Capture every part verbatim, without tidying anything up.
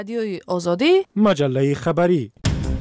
رادیوی آزادی، مجله خبری.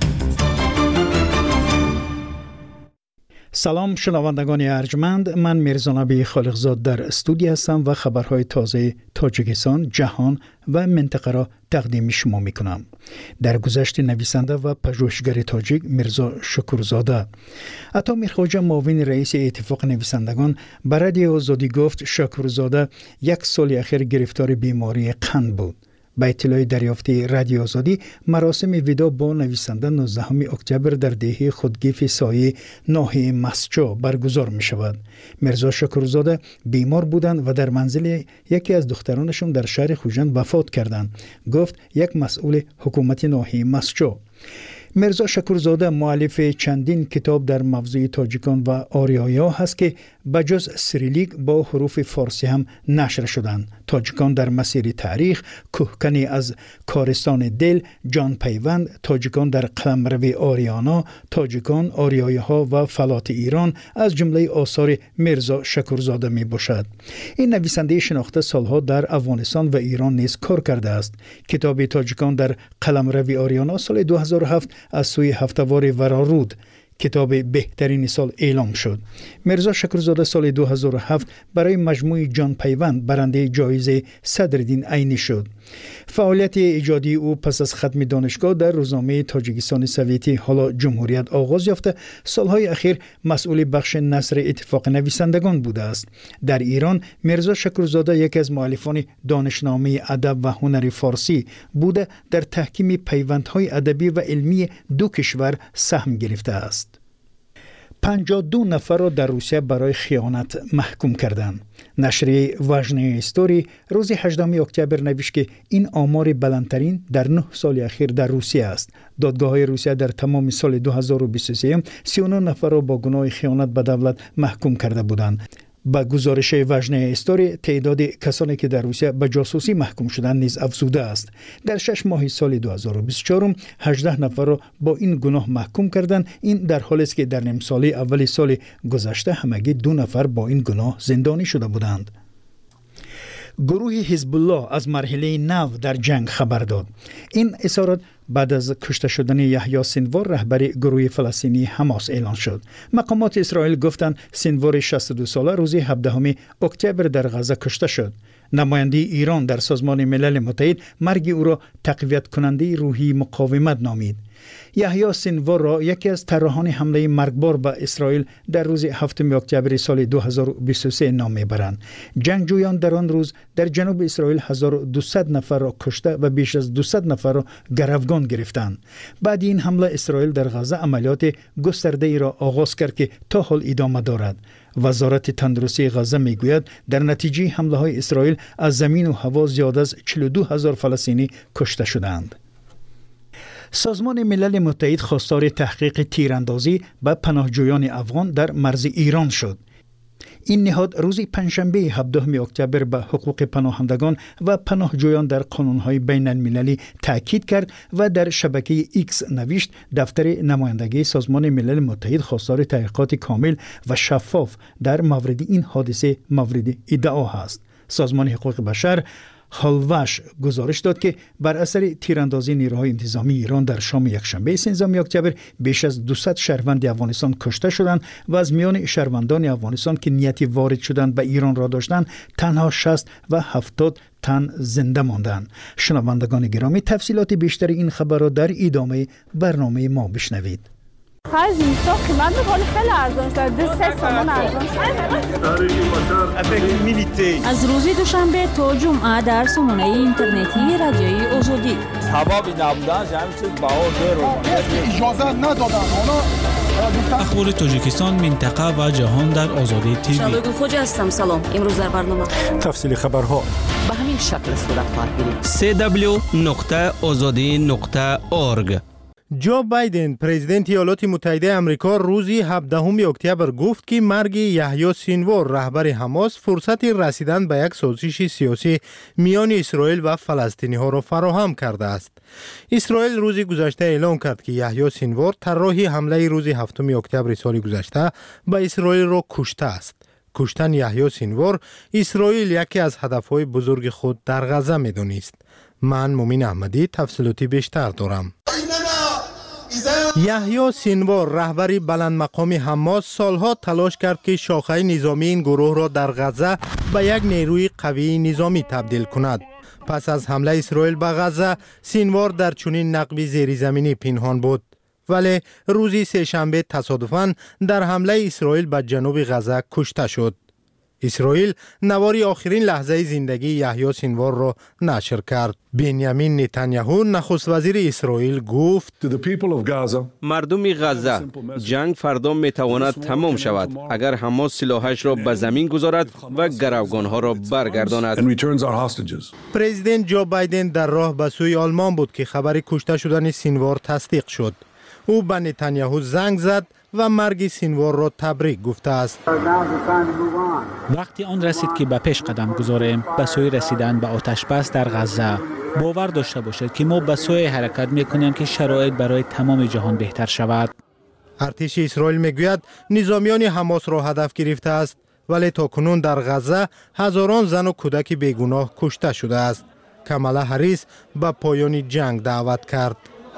سلام شنوندگان ارجمند، من میرزا نبی خالقزاد در استودیو هستم و خبرهای تازه تاجیکستان، جهان و منطقه را تقدیم شما میکنم. در گذشت نویسنده و پژوهشگر تاجیک میرزا شکورزاده عطا میرخواجه معاون رئیس اتفاق نویسندگان به رادیو آزادی گفت شکورزاده یک سال اخیر گرفتار بیماری قند بود. با اطلاع دریافتی رادیو آزادی، مراسم ودا با نویسنده نوزدهم اکتبر در دهه خودگیف سایه ناحیه مسجو برگزار می شود. میرزا شکورزاده بیمار بودند و در منزل یکی از دخترانشون در شهر خوجند وفات کردند، گفت یک مسئول حکومت ناحیه مسجو. میرزا شکورزاده مؤلف چندین کتاب در موضوع تاجیکان و آریایا هست که بجز سریلیک با حروف فارسی هم نشر شدند. تاجیکان در مسیر تاریخ، کوهکنی از کارستان دل، جان پیوند، تاجیکان در قلمرو آریانا، تاجیکان، آریایی‌ها و فلات ایران از جمله آثار میرزا شکورزاده می باشد. این نویسنده شناخته سالها در افغانستان و ایران نیز کار کرده است. کتاب تاجیکان در قلمرو آریانا سال دو هزار و هفت از سوی هفتوار ورارود کتاب بهترین سال اعلام شد. میرزا شکورزاده سال دو هزار و هفت برای مجموعه جان پیوند برنده جایزه صدرالدین عینی شد. فعالیت ایجادی او پس از ختم دانشگاه در روزنامه تاجیکستان سوویتی حالا جمهوریت آغاز یافته، سالهای اخیر مسئول بخش نثر اتفاق نویسندگان بوده است. در ایران میرزا شکورزاده یکی از مؤلفان دانشنامه ادب و هنر فارسی بوده، در تحکیم پیوندهای ادبی و علمی دو کشور سهم گرفته است. پنجاه و دو نفر را در روسیه برای خیانت محکوم کردند. نشریه وژنه استوری روز هجدهم اکتبر نوشت که این آمار بلندترین در نه سال اخیر در روسیه است. دادگاه‌های روسیه در تمام سال دو هزار و بیست و سه سی و نه نفر را با گناه خیانت به دولت محکوم کرده بودند. با گزارش وژنه استوری، تعداد کسانی که در روسیه به جاسوسی محکوم شدند نیز افزوده است. در شش ماه سال دو هزار و بیست و چهار هجده نفر را با این گناه محکوم کردند. این در حالی است که در نیم ساله اول سال گذشته همگی دو نفر با این گناه زندانی شده بودند. گروه حزب الله از مرحله نو در جنگ خبر داد. این اظهارات بعد از کشته شدن یحیی سینوار رهبر گروه فلسطینی حماس اعلان شد. مقامات اسرائیل گفتند سینوار شصت و دو ساله روز هفدهم اکتبر در غزه کشته شد. نماینده ایران در سازمان ملل متحد مرگ او را تقویت کننده روحی مقاومت نامید. یحیی سینوار را یکی از طراحان حمله مرگبار به اسرائیل در روز هفتم اکتبر سال دو هزار و بیست و سه نام میبرند. جنگجویان در آن روز در جنوب اسرائیل هزار و دویست نفر را کشته و بیش از دویست نفر را گروگان گرفتند. بعد این حمله اسرائیل در غزه عملیات گسترده ای را آغاز کرد که تا حال ادامه دارد. وزارت تندرستی غزه میگوید در نتیجه حمله های اسرائیل از زمین و هوا زیاد از چهل و دو هزار فلسطینی کشته شدند. سازمان ملل متحد خواستار تحقیق تیراندازی به پناهجویان افغان در مرز ایران شد. این نهاد روز پنجشنبه هفدهم اکتبر به حقوق پناهندگان و پناهجویان در قانون‌های بین المللی تاکید کرد و در شبکه ایکس نوشت دفتر نمایندگی سازمان ملل متحد خواستار تحقیقات کامل و شفاف در مورد این حادثه مورد ادعا است. سازمان حقوق بشر هالوش گزارش داد که بر اثر تیراندازی نیروهای انتظامی ایران در شام یکشنبه سیزدهم اکتبر بیش از دویست شهروند افغانستان کشته شدند و از میان شهروندان افغانستان که نیتی وارد شدن به ایران را داشتند تنها شصت و هفتاد تن زنده ماندند. شنوندگان گرامی، تفصیلات بیشتر این خبر را در ادامه برنامه ما بشنوید. خیلی زیستا قیمت میکنه خیلی ارزان شد. دو سه سامان ارزان شد. از روز دوشنبه تا جمعه در سامانه اینترنتی رادیوی آزادی. حبابی نبودن جمعی چیز باور رو اجازه ندادن. اخبار تاجیکستان، منطقه و جهان در آزادی تیوی. شبگو خوجه هستم. سلام. امروز در برنامه تفصیل خبرها به همین شکل صورت خواهد گرفت. سی دبلیو نقطه آزادی نقطه اورگ. جو بایدن پرزیدنت ایالات متحده آمریکا روزی هفدهم اکتبر گفت که مرگ یحیی سینوار رهبر حماس فرصت رسیدن به یک سازش سیاسی میان اسرائیل و فلسطینی ها را فراهم کرده است. اسرائیل روز گذشته اعلام کرد که یحیی سینوار طراح حمله روز هفتم اکتبر سال گذشته به اسرائیل را کشته است. کشتن یحیی سینوار اسرائیل یکی از هدفهای بزرگ خود در غزه می‌دانست. من مومین احمدی تفصیلاتی بیشتر دارم. یحیی سینوار رهبری بلند مقام حماس سالها تلاش کرد که شاخه نظامی این گروه را در غزه به یک نیروی قوی نظامی تبدیل کند. پس از حمله اسرائیل به غزه سینوار در چنین نقبی زیرزمینی پنهان بود، ولی روزی سه‌شنبه تصادفاً در حمله اسرائیل به جنوب غزه کشته شد. اسرائیل نواری آخرین لحظه زندگی یحیی سینوار را نشر کرد. بنیامین نتانیاهو نخست وزیر اسرائیل گفت: مردم غزه، جنگ فردا میتواند تمام شود اگر حماس سلاحش را به زمین گذارد و گروگانها را برگرداند. پرزیدنت جو بایدن در راه به سوی آلمان بود که خبر کشته شدن سینوار تصدیق شد. او به نتانیاهو زنگ زد و مرگ سینوار را تبریک گفته است. وقتی آن رسید که به پیش قدم گذاریم به سوی رسیدن به آتش بس در غزه. باور داشته باشید که ما به سوی حرکت میکنیم که شرایط برای تمام جهان بهتر شود. ارتش اسرائیل میگوید نظامیان حماس را هدف گرفته است، ولی تاکنون در غزه هزاران زن و کودک بیگناه کشته شده است. کامالا هریس به پایان جنگ دعوت کرد.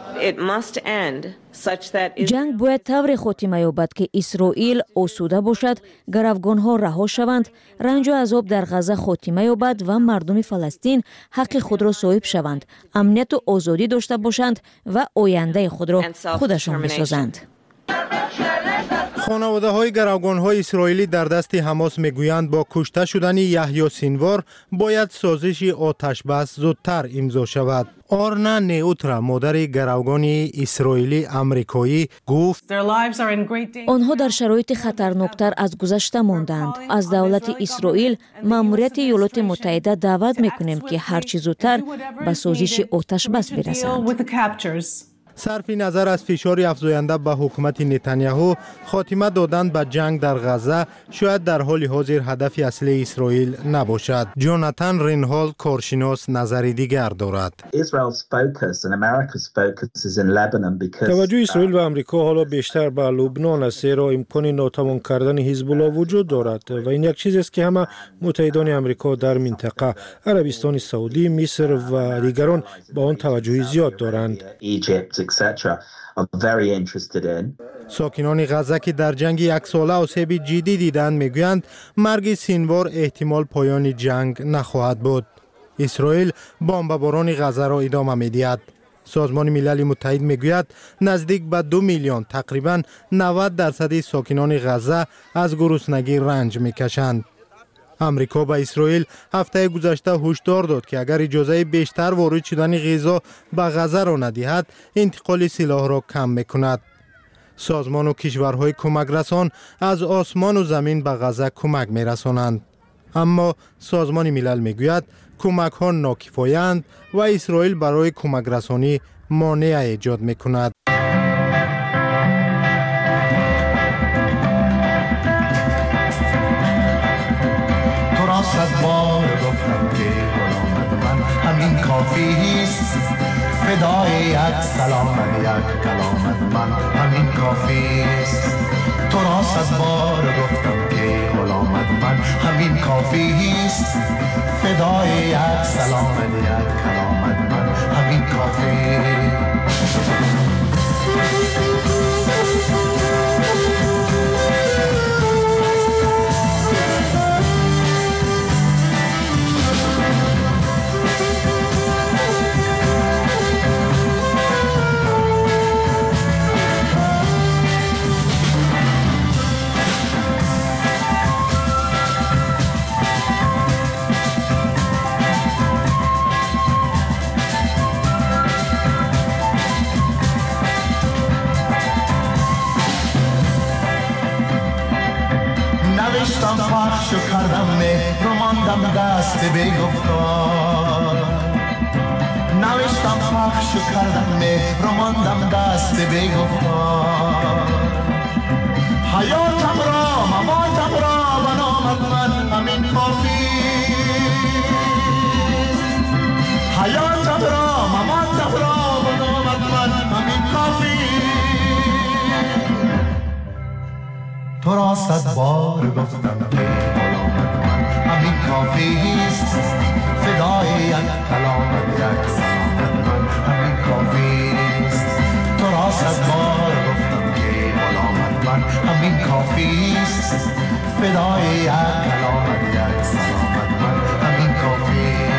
جنگ باید طور خاتمه یابد که اسرائیل آسوده باشد، گروگانها رها شوند، رنج و عذاب در غزه خاتمه یابد و مردم فلسطین حق خود را صاحب شوند، امنیت و آزادی داشته باشند و آینده خود را خودشان بسازند. خانواده های گروگان های اسرائیلی در دست حماس میگویند با کشته شدن یحیی سینوار باید سازش آتش بس زودتر امضا شود. آرنا نیوترا مادر گروگان اسرائیلی امریکایی گفت: آنها در شرایط خطرناکتر از گذشته ماندند. از دولت اسرائیل ماموریت ایالات متحده دعوت میکنیم که هرچی زودتر به سازش آتش بس برسند. صرف نظر از فشار افزاینده به حکومت نتانیاهو، خاتمه دادن به جنگ در غزه شاید در حال حاضر هدف اصلی اسرائیل نباشد. جوناتان رینهال کارشناس نظری دیگر دارد. توجه اسرائیل و آمریکا حالا بیشتر به لبنان است، زیرا امکان ناتمام کردن حزب الله وجود دارد و این یک چیز است که همه متحدان آمریکا در منطقه، عربستان سعودی، مصر و دیگران با آن توجه زیاد دارند. et cetera are very interested in. ساکنان غزه که در جنگ یک ساله آسیب جدی دیدند میگویند مرگ سینوار احتمال پایان جنگ نخواهد بود. اسرائیل بمباران غزه را ادامه میدهد. سازمان ملل متحد میگوید نزدیک به دو میلیون تقریباً نود درصد ساکنان غزه از گرسنگی رنج میکشند. امریکا به اسرائیل هفته گذشته هشدار داد که اگر اجازه بیشتر وارد شدن غذا به غزه را ندهد انتقال سلاح را کم میکند. سازمان و کشورهای کمک رسان از آسمان و زمین به غزه کمک میرسانند، اما سازمان ملل میگوید کمک ها ناکفایند و اسرائیل برای کمک رسانی مانع ایجاد میکند. صد بار گفتم که غلام من همین کافی است، فدای یک سلام یک کلام من همین کافی است. تو را صد بار گفتم که غلام من همین کافی است، فدای یک سلام یک کلام من همین کافی. نوشتم پخش و کردم مهر و ماندم دست بیگفتار. نوشتم پخش و کردم مهر و ماندم دست بیگفتار. حیاتم را مماتم را به نامت من همین کافی. حیاتم را مماتم را به نامت من همین کافی. تو را صد بار گفتم که غلام من همین کافی است، فدای یک کلام یک صد بار گفتم که غلامت من همین کافیست فدای یک کلامت یک سلامت من همین کافیست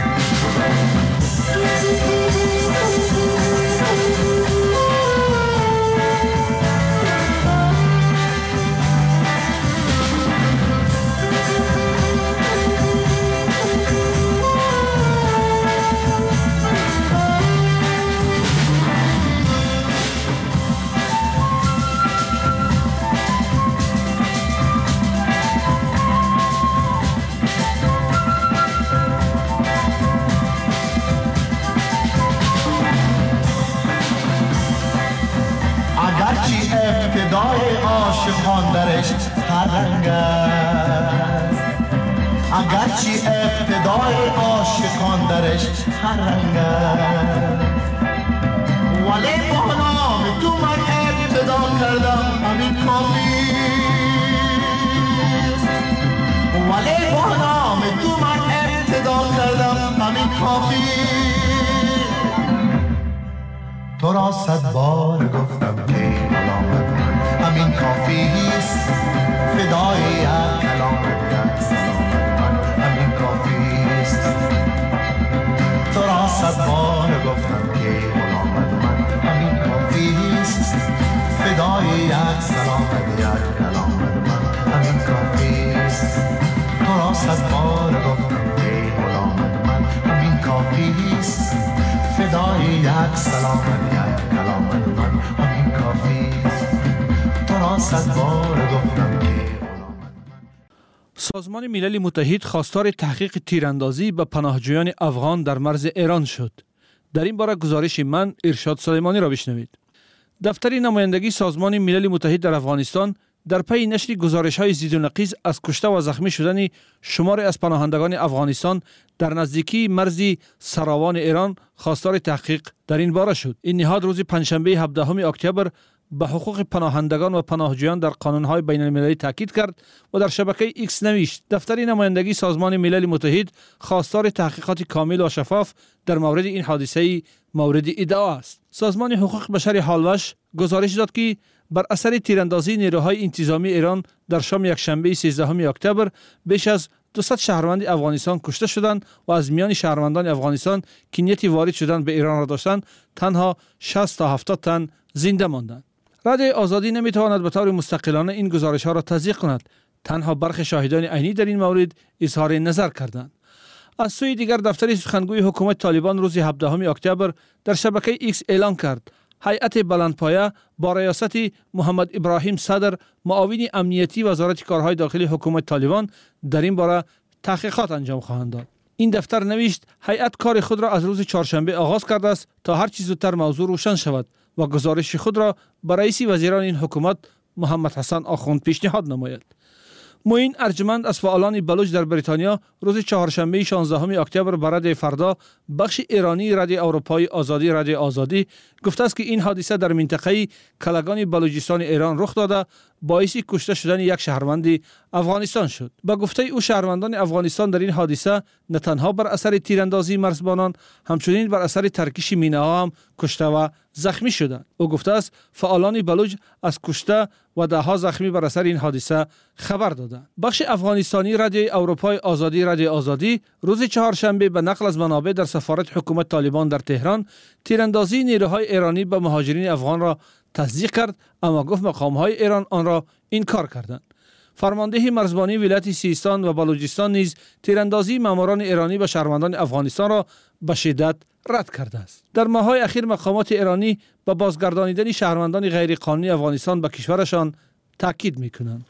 ابتدای عاشقان درش هر رنگ است اگرچه ابتدای عاشقان درش هر رنگ است ولی با نام تو من ابتدا کردم همین کافی ولی با نام تو من ابتدا کردم همین کافی تو را صد بار گفتم که غلامت من همین کافیست فدای یک کلامت یک سلامت من همین کافیست تو را صد بار گفتم که غلامت من همین کافیست فدای یک سلامت یک کلامت من همین کافیست تو را صد بار گفتم که غلامت من همین کافیست فدای یک سلامت یک کلامت من همین کافیست تو را صد بار گفتم که سازمان ملل متحد خواستار تحقیق تیراندازی به پناهجویان افغان در مرز ایران شد. در این باره گزارش من ارشاد سلیمانی را بشنوید. دفتر نمایندگی سازمان ملل متحد در افغانستان در پی نشر گزارش‌های ضد و نقیض از کشته و زخمی شدن شماری از پناهندگان افغانستان در نزدیکی مرز سراوان ایران خواستار تحقیق در این باره شد. این نهاد روز پنجشنبه هفدهم اکتبر به حقوق پناهندگان و پناهجویان در قانون‌های بین‌المللی تاکید کرد و در شبکه ایکس نوشت: دفتر نمایندگی سازمان ملل متحد خواستار تحقیقات کامل و شفاف در مورد این حادثه مورد ادعا است. سازمان حقوق بشر هالوش گزارش داد که بر اثر تیراندازی نیروهای انتظامی ایران در شام یکشنبه سیزدهم اکتبر بیش از دویست شهروند افغانستان کشته شدند و از میان شهروندان افغانستان که نیت وارد شدن به ایران را داشتند تنها شصت تا هفتاد تن زنده ماندند. رادیوی آزادی نمیتواند به طور مستقلانه این گزارش ها را تصدیق کند. تنها برخی شاهدان عینی در این مورد اظهار نظر کردند. از سوی دیگر دفتر سخنگوی حکومت طالبان روز هفدهم اکتبر در شبکه ایکس اعلان کرد هیئت بلندپایه با ریاست محمد ابراهیم صدر معاون امنیتی وزارت کارهای داخلی حکومت طالبان در این باره تحقیقات انجام خواهند داد. این دفتر نوشت هیئت کار خود را از روز چهارشنبه آغاز کرده است تا هر چیز زودتر موضوع روشن شود و گزارش خود را به رئیس وزیران این حکومت محمد حسن آخوند پیشنهاد نماید. معین ارجمند از فعالان بلوچ در بریتانیا روز چهارشنبه شانزدهم اکتبر برای فردا بخش ایرانی رادیو اروپای آزادی رادیو آزادی گفته است که این حادثه در منطقه کلگان بلوچستان ایران رخ داده باعث کشته شدن یک شهروند افغانستان شد. با گفته او شهروندان افغانستان در این حادثه نه تنها بر اثر تیراندازی مرزبانان همچنین بر اثر ترکش مینه‌ها هم کشته و زخمی شدند. او گفته است فعالان بلوچ از کشته و ده ها زخمی بر اثر این حادثه خبر دادند. بخش افغانستانی رادیوی اروپای آزادی رادیو آزادی روز چهارشنبه به نقل از منابع در سفارت حکومت طالبان در تهران تیراندازی نیروهای ایرانی به مهاجرین افغان را تصدیق کرد، اما گفت مقام‌های ایران آن را انکار کردند. فرمانده مرزبانی ولایت سیستان و بلوچستان نیز تیراندازی ماموران ایرانی به شهروندان افغانستان را به شدت رد کرده است. در ماه‌های اخیر مقامات ایرانی به بازگردانیدن شهروندان غیرقانونی افغانستان به کشورشان تاکید می‌کنند.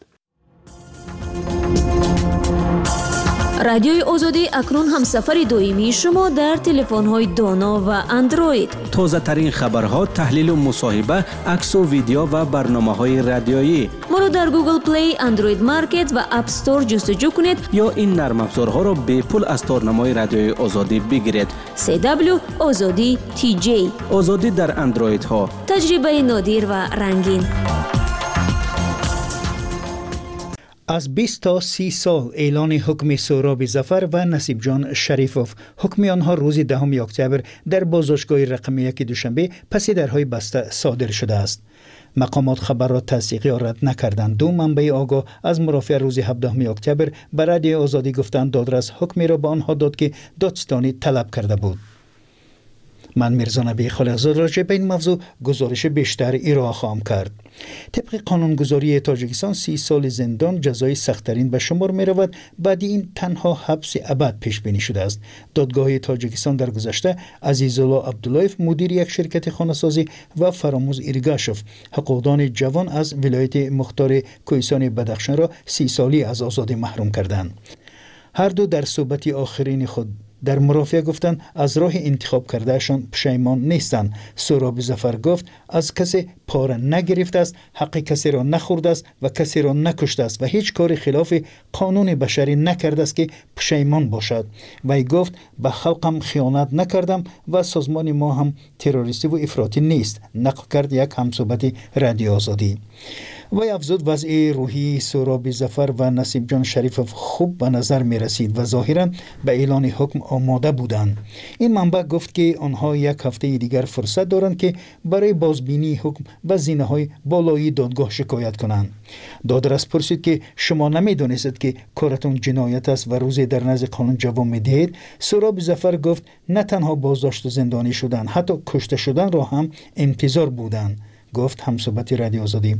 رادیوی آزادی اکنون همسفر دائمی شما در تلفن‌های دانا و اندروید. تازه ترین خبرها، تحلیل و مصاحبه، عکس و ویدیو و برنامه‌های رادیویی. ما را در گوگل پلی، اندروید مارکت و اپ استور جستجو کنید یا این نرم افزارها را به پول از تورنمای رادیوی آزادی بگیرید. سی دبلیو آزادی تی جی. آزادی در اندروید ها. تجربه نادر و رنگین. از بیست تا سی سال اعلان حکم سهراب ظفر و نصیب جان شریفوف. حکم آنها روز دهم اکتبر در بازداشتگاه رقم یک دوشنبه پس درهای بسته صادر شده است. مقامات خبر را تصدیقی یا رد نکردند. دو منبع آگاه از مرافع روز هفدهم اکتبر به رادیو آزادی گفتند دادرس حکمی را به آنها داد که دادستانی طلب کرده بود. من میرزا نبی خالقزاد راجع به این موضوع گزارش بیشتر ارائه خواهم کرد. طبق قانونگذاری تاجیکستان سی سال زندان جزای سخت‌ترین به شمار می رود. بعد این تنها حبس ابد پیش بینی شده است. دادگاه تاجیکستان در گذشته عزیزالله عبداللهیف مدیر یک شرکت خانه‌سازی و فراموز ایرگاشوف حقوقدان جوان از ولایت مختار کوهستان بدخشان را سی سالی از آزادی محروم کردند. هر دو در صحبت آخرین خود در مرافعه گفتند از راه انتخاب کردهشان پشیمان نیستند. سهراب ظفر گفت از کسی پاره نگرفته است، حق کسی را نخورده است و کسی را نکشته است و هیچ کار خلاف قانون بشری نکرده است که پشیمان باشد. وی گفت به خلقم خیانت نکردم و سازمان ما هم تروریستی و افراطی نیست. نقل کرد یک همصحبت رادیو آزادی. وی افزود وضع روحی سهراب ظفر و نصیب جان شریفوف خوب به نظر می رسید و ظاهرا به اعلان حکم آماده بودند. این منبع گفت که آنها یک هفته دیگر فرصت دارند که برای بازبینی حکم و زینه های بالایی دادگاه شکایت کنند. دادرس پرسید که شما نمی دانستید که کارتون جنایت است و روزی در نزد قانون جواب می دهید؟ سهراب ظفر گفت نه تنها بازداشت و زندانی شدن، حتی کشته شدن را هم انتظار بودند. گفت همصحبت رادیو آزادی.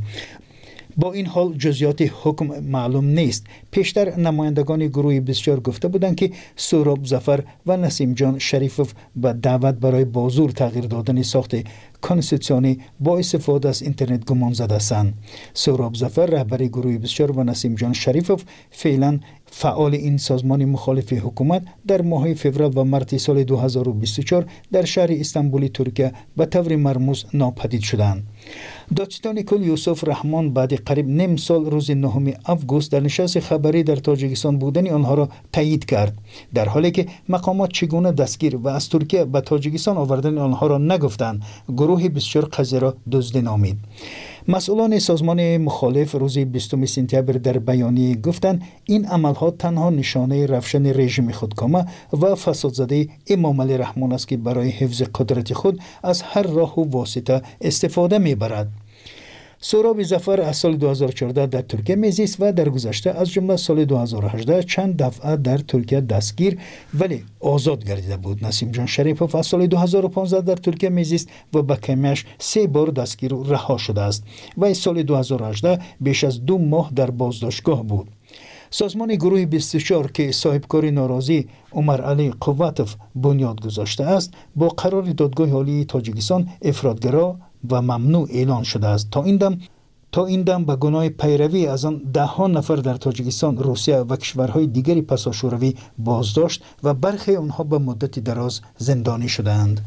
با این حال جزئیات حکم معلوم نیست. پیشتر نمایندگان گروه بسیار گفته بودند که سهراب ظفر و نسیم جان شریفوف به دعوت برای بازور تغییر دادن ساخت کنستیتوسیونی با استفاده از اینترنت گمان زده هستند. سهراب ظفر رهبر گروه بسیار و نسیم جان شریفوف فعلا فعال این سازمان مخالف حکومت در ماه فوریه و مارس سال دو هزار و بیست و چهار در شهر استانبول ترکیه به طور مرموز ناپدید شدند. دادستان کل یوسف رحمان بعد قریب نیم سال روز نهم آگوست در نشست خبری در تاجیکستان بودن آنها را تایید کرد، در حالی که مقامات چگونه دستگیر و از ترکیه به تاجیکستان آوردن آنها را نگفتند. گروه بسیار قضیه را دزدی نامید. مسئولان سازمان مخالف روز بیستم سپتامبر در بیانیه گفتند این عملها تنها نشانه روشن رژیم خودکامه و فسادزده امام علی رحمان است که برای حفظ قدرت خود از هر راه و واسطه استفاده میبرد. سهراب ظفر از سال دو هزار و چهارده در ترکیه میزیست و در گذشته از جمله سال دو هزار و هجده چند دفعه در ترکیه دستگیر ولی آزاد گردیده بود. نسیم جان شریفوف از سال دو هزار و پانزده در ترکیه میزیست و به کمیش سه بار دستگیر و رها شده است و سال دو هزار و هجده بیش از دو ماه در بازداشتگاه بود. سازمان گروه بیست و چهار که صاحبکار ناراضی عمر علی قواتوف بنیاد گذاشته است با قرار دادگاه عالی تاجیکستان افراطگرا و ممنوع اعلان شده است. تا این دم تا این دم به گناه پیروی از آن ده ها نفر در تاجیکستان، روسیه و کشورهای دیگری پساشوروی بازداشت و برخی آنها به مدت دراز زندانی شدند.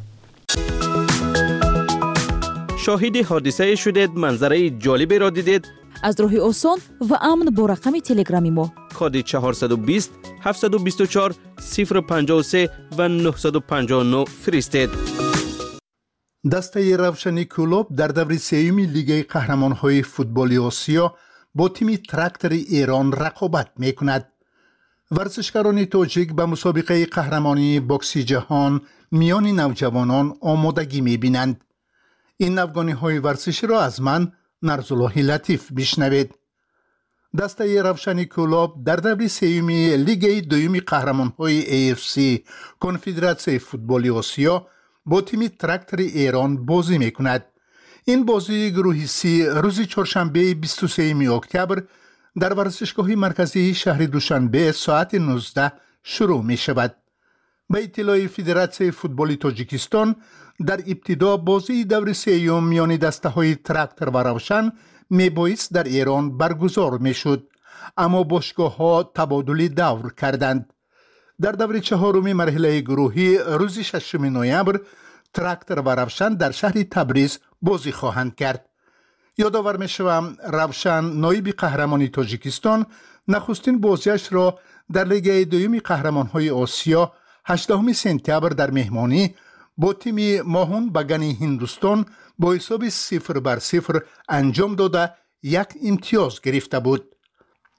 شاهد حادثه شدید، منظره جالبی را دیدید؟ از راه آسان و امن با رقم تلگرامی ما کد چهارصد و بیست هفتصد و بیست و چهار صفر پنجاه و سه و نهصد و پنجاه و نه فرستید. دسته روشنی کلوب در دور سوم لیگ قهرمان‌های فوتبال آسیا با تیم تراکتور ایران رقابت می‌کند. ورزشکاران تاجیک به مسابقه قهرمانی بوکس جهان میان نوجوانان آمادگی می‌بینند. این افغانی‌های ورزشی را از من نرزالله لطیف بشنوید. دسته روشنی کلوب در دور سوم لیگ دوم قهرمان‌های ای اف سی کنفدراسیون فوتبال آسیا با تیم تراکتور ایران بازی میکند. این بازی گروه سی روز چهارشنبه بیست و سوم اکتبر در ورزشگاه مرکزی شهر دوشنبه ساعت نوزده شروع می شود. به اطلاع فدراسیون فوتبال تاجیکستان در ابتدا بازی دور سوم میان دسته های تراکتور و روشن می بایست در ایران برگزار می شد، اما باشگاه ها تبادل دور کردند. در دور چهارم مرحله گروهی روز ششم نوامبر تراکتور و روشن در شهر تبریز بازی خواهند کرد. یادآور می‌شوم روشن نایب قهرمان تاجیکستان نخستین بازیش را در لیگ دوم قهرمان‌های آسیا هجدهم سپتامبر در مهمانی با تیم ماهون بگن هندوستان با حساب صفر بر صفر انجام داده یک امتیاز گرفته بود.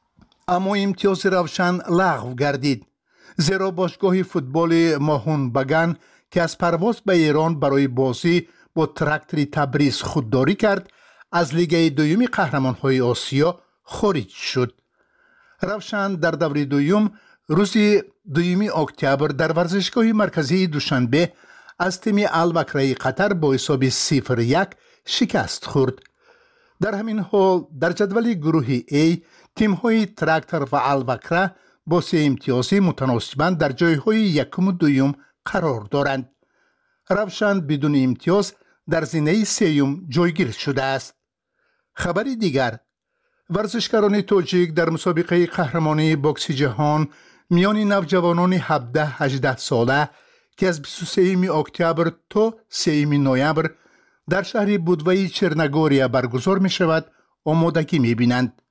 اما امتیاز روشن لغو گردید، زیرا باشگاه فوتبال ماهون بگن که از پرواز به ایران برای بازی با تراکتور تبریز خودداری کرد از لیگ دوم قهرمان‌های آسیا خارج شد. روشن در دور دوم روز دوم اکتبر در ورزشگاه مرکزی دوشنبه از تیم البکره قطر با حساب صفر یک شکست خورد. در همین حال در جدول گروه A تیم‌های تراکتور و البکره با سه امتیاز متناسباً در جایهای یکم و دوم قرار دارند. روشن بدون امتیاز در زینه سیوم جایگیر شده است. خبری دیگر، ورزشکاران تاجیک در مسابقه قهرمانی بوکس جهان میان نوجوانان هفده هجده ساله که از بیست و سوم اکتبر تا سوم نوامبر در شهر بودوای چرنگوریا برگزار می شود آمادگی می بینند.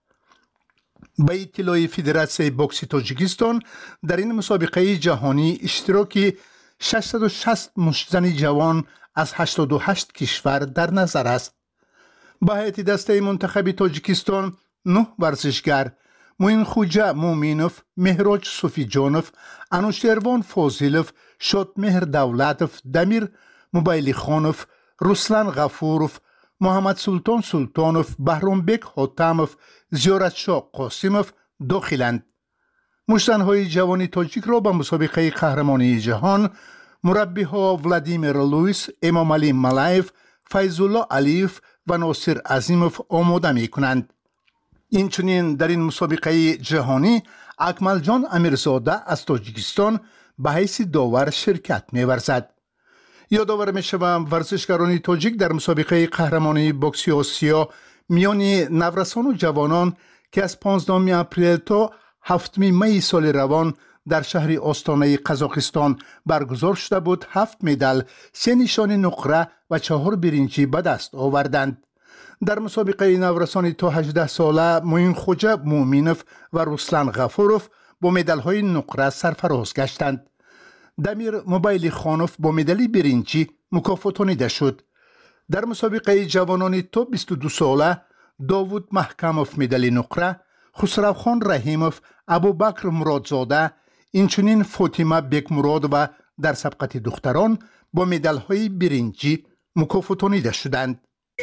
به اطلاع فدراسیون بوکس تاجیکستان در این مسابقه جهانی اشتراک ششصد و شصت مشتزن جوان از هشتاد و هشت کشور در نظر است. با هیئت دسته منتخب تاجیکستان نه ورزشگر موین خوجا مومینوف، مهراج صوفی جانوف، انوشیروان فاضلوف، شادمهر دولتوف، دمیر موبایلی خانوف، رسلان غفوروف، محمد سلطان سلطانوف، بهرامبک حاتموف، زیارتشاه قاسموف داخلند. مشتنهای جوان تاجیک را به مسابقه قهرمانی جهان مربیها ولادیمیر لوئیس، امام علی ملایف، فیض‌الله علیف و ناصر عظیموف آماده می کنند. اینچنین در این مسابقه جهانی اکمل جان امیرزاده از تاجیکستان به حیث داور شرکت می ورزد. یادآور می شوم ورزشکاران تاجیک در مسابقه قهرمانی بوکس آسیا میان نورسان و جوانان که از پانزدهم اپریل تا هفتم می سال روان در شهر آستانه قزاقستان برگزار شده بود، هفت مدال، سه نشان نقره و چهار برنجی به دست آوردند. در مسابقه نورسان تا هجده ساله موین خوجا مومینوف و رسلان غفوروف با مدال‌های نقره سرفراز گشتند. دمیر موبایلی خانوف با مدال برنجی مکافاتانیده شد. در مسابقه جوانان تا بیست و دو ساله داوود محکموف مدال نقره، خسروخان رحیموف، ابوبکر مرادزاده، اینچنین فاطمه بیک مراد و در سبقت دختران با مدال‌های برنجی مکافاتانیده شدند.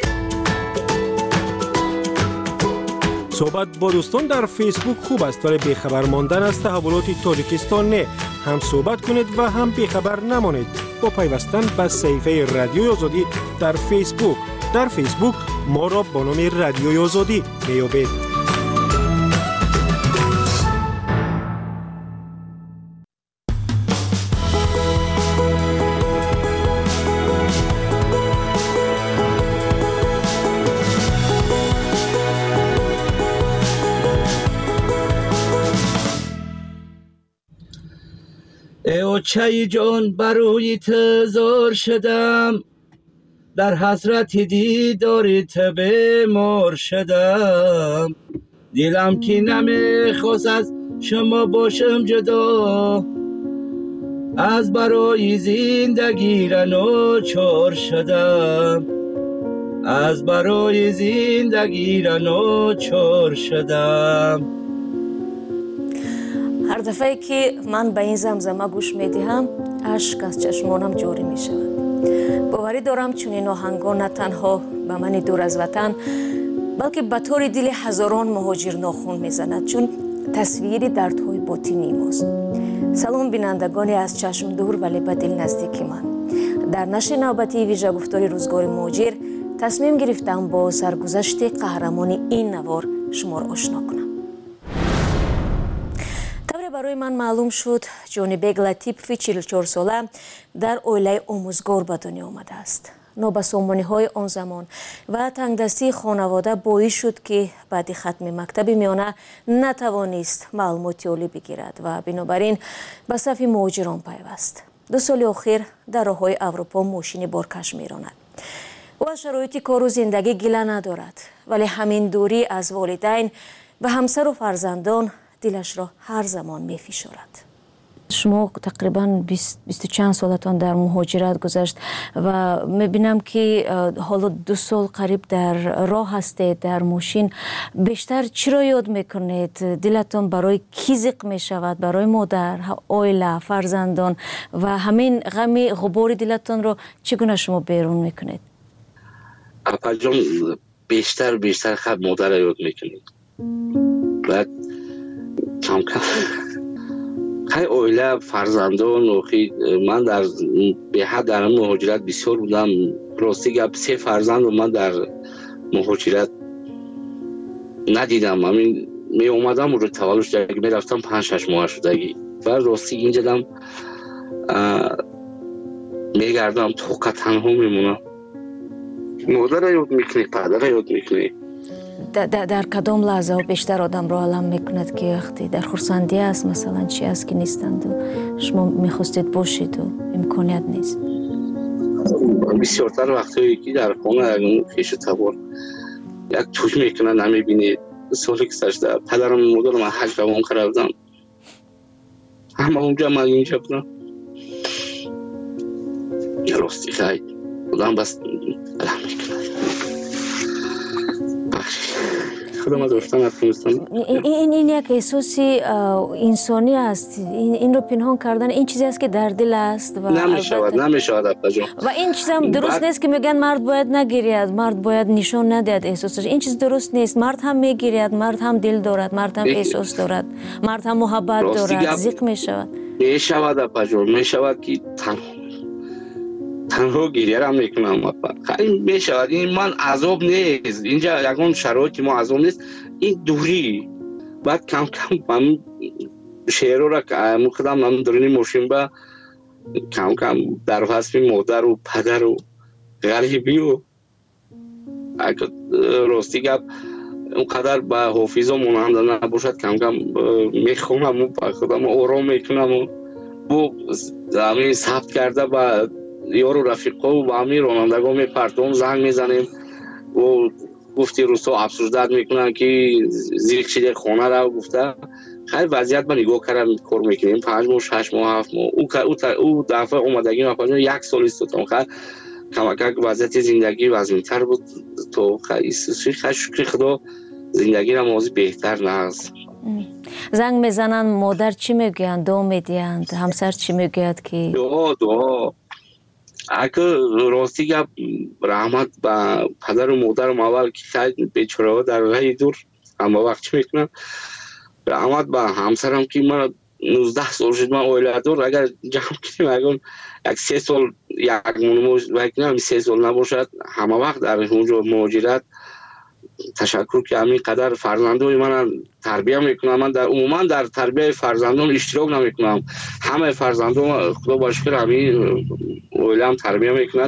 صحبت با دوستان در فیسبوک خوب است، ولی بیخبر ماندن از تحولات تاجیکستان نه. هم صحبت کنید و هم بیخبر نمانید با پیوستن به صفحه رادیوی آزادی در فیسبوک. در فیسبوک ما را با نام رادیوی آزادی میابید. ای چای جان برای تزار شدم، در حسرت دیدار بیمار شدم. دلم که نمیخواست از شما باشم جدا، از برای زندگی را ناچار شدم، از برای زندگی را ناچار شدم. هر دفعه که من به این زمزمه گوش میدهم اشک از چشمانم جاری می شود. باوری دارم چون این آهنگان نه تنها به من دور از وطن بلکه به طور دل هزاران مهاجر ناخون میزند، چون تصویری دردهای باطنی ماست. سلام بینندگانی از چشم دور ولی به دل نزدیک من. در نشر نوبتی ویژه گفتار روزگار مهاجر تصمیم گرفتم با سرگذشت قهرمان این نوار شما را آشنا کنم. برای من معلوم شد جانبگ لطیفی چهل و چهار ساله در اویله آموزگار به دنیا آمده است. نابسامانی های آن زمان و تنگدستی خانواده باعث شد که بعد ختم مکتب میانه نتوانست معلوماتی عالی بگیرد و بنابراین به صف مهاجران پیوست. دو سال اخیر در راههای اروپا ماشین بارکش میراند و از شرایط کار و زندگی گله ندارد، ولی همین دوری از والدین و همسر و فرزندان دلش را هر زمان می فشارد. شما تقریبا بیست چند سالتان در مهاجرت گذشت و میبینم که حالا دو سال قریب در راه هستید، در ماشین. بیشتر چی را یاد میکنید؟ دلتان برای کی زیق میشود؟ برای مادر، عائله، فرزندان و همین غم غبار دلتان رو چگونه شما بیرون میکنید؟ اپا جان بیشتر بیشتر خب مادر را یاد میکنید. بعد کم کم خیلی عائله، فرزندان و من در به حد در مهاجرت بسیار بودم. راستی گپ سه فرزند و من در مهاجرت ندیدم. همین می اومدم و رو تولدش دیگه می رفتم پنج شش ماه شدگی و راستی اینجا دم می گردم توقع تنها میمونم. مادر را یاد میکنی، پدر را یاد میکنی. در, در کدام لحظه بیشتر آدم رو علم میکند که وقتی در خرسندی است مثلا چی است که نیستند و شما میخواستید باشید و امکانیت نیست؟ بسیارتر وقتی که در خانه اگه خیش تبار یک توش میکنن نمیبینید. سالی که سشده پدرم مادرم حج روان کردم، همه اونجا من اینجا بودم. راستی خیلی آدم بس علم میکنه. این این این یک احساسی انسانی است. این این رو پنهان کردن این چیزی است که در دل است و نمیشود نمیشود اپا جان. و این چیز هم درست نیست که میگن مرد باید نگیرید، مرد باید نشان ندهد احساسش. این چیز درست نیست. مرد هم میگیرد، مرد هم دل دارد، مرد هم احساس دارد، مرد هم محبت دارد. زیق میشود میشود اپا جان، میشود که تنها تنها گریه هم میکنم. خیلی میشود. این من عذاب نیست، اینجا یکون شرایطی ما عذاب نیست، این دوری. بعد کم کم من شعر را که مخدم من درونی ماشین با کم کم در حسب مادر و پدر و غریبی و اگه راستی گپ اونقدر با حافظ و مانند نباشد کم کم میخونم و با خودم آرام میکنم و بو همین ثبت کرده با یارو رفیقا و با همین رانندگاه میپرتم زنگ میزنیم و گفتی روستا افسردت میکنن که زیر چیده خانه را گفته. خیلی وضعیت من نگاه کردم کار میکنیم پنج ماه شش ماه هفت ماه او او دفعه اومدگی ما یک سال استودم. خیلی کمک وضعیت زندگی وضعیتر بود تو خیلی شکر خدا زندگی را موضوع بهتر نهست. زنگ میزنن مادر چی میگویند؟ دعا میدیند؟ همسر چی میگوید که دعا دعا اگه راستی گپ رحمت با پدر و مادرم اول که خیلی بیچاره ها در راه دور اما وقت چی میکنم رحمت با همسرم که من نوزده سال شد من عائله دار اگر جمع کنیم اگر یک سه سال یک مونموز بکنم سه سال نباشد همه وقت در اونجا مهاجرت تشکر که همین قدر فرزندان من تربیه میکنم. من در عموما در تربیه فرزندان اشتراک نمیکنم. همه فرزندان خدا با شکر همین عائله هم تربیه میکنند.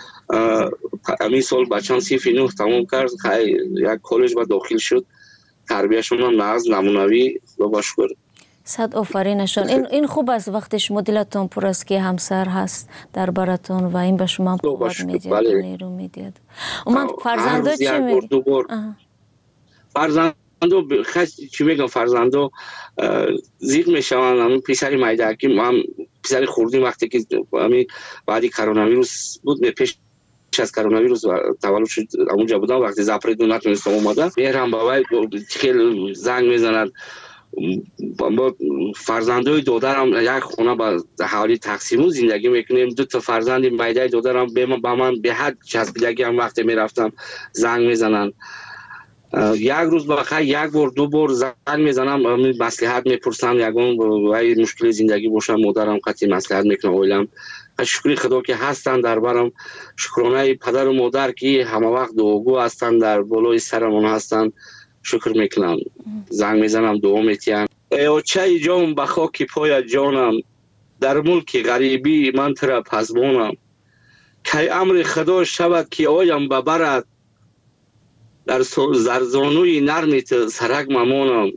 همین سال بچه‌م صف نه تمام کرد، یک کالج با داخل شد، تربیهشون هم ناز نمونوی خدا با شکر. صد آفرینشان. این این خوب است وقتی شما دلتون پر است که همسر هست در براتون و این به شما هم قوت میده، نیرو میده. و من فرزندا چی میگم؟ فرزندو خیلی چی میگم فرزندو زیر میشوند. همین پسری مایدکی ما هم پسری خوردیم وقتی که همین بعدی کرونا ویروس بود پیش از کرونا ویروس تولد شد اونجا بودم وقتی زپری دو نتونستم اومدم میرم بابای خیلی زنگ میزنند با فرزندای دادرم یک خونه با حوالی تقسیم زندگی میکنیم. دو تا فرزندی مایدای دادرم به من با من به حد چسبیدگی هم وقتی میرفتم زنگ میزنن. یک روز بخیر یک بار دو بار زنگ میزنم مصلحت میپرسن یگان وای مشکل زندگی باشم مادرم قطعی مصلحت میکنه اولم. شکر خدا که هستن در برم، شکرانه پدر و مادر که همه وقت دعاگو هستن در بالای سرمون هستن شکر میکنم. زنگ میزنم دعا میتیم. ای چای جان به خاک پای جانم در ملک غریبی من ترا پزبانم که امر خدا شود که آیم ببرد در زرزانوی نرمیت سرک ممانم.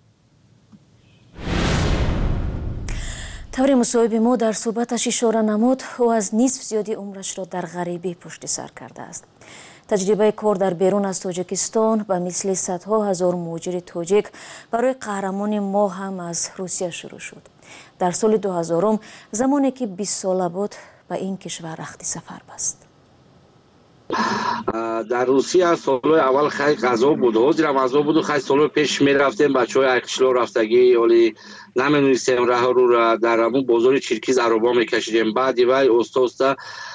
طور مصاحبه ما در صحبتش اشاره نمود او از نصف زیادی عمرش را در غریبی پشت سر کرده است. تجربه کار در بیرون از تاجیکستان به مثل صدها هزار مهاجر تاجیک برای قهرمان ما هم از روسیه شروع شد. در سال دو هزار زمانی که بیست ساله بود به این کشور رخت سفر بست. در روسیه سالهای اول خیلی غذا بود، حاضرم غذا بود و خیلی سالهای پیش می رفتیم بچه های اکشلا رفتگی ولی نمی‌دونستیم راه رو را در همون بازار چیرکیز عربا میکشیدیم. بعد وای استا استا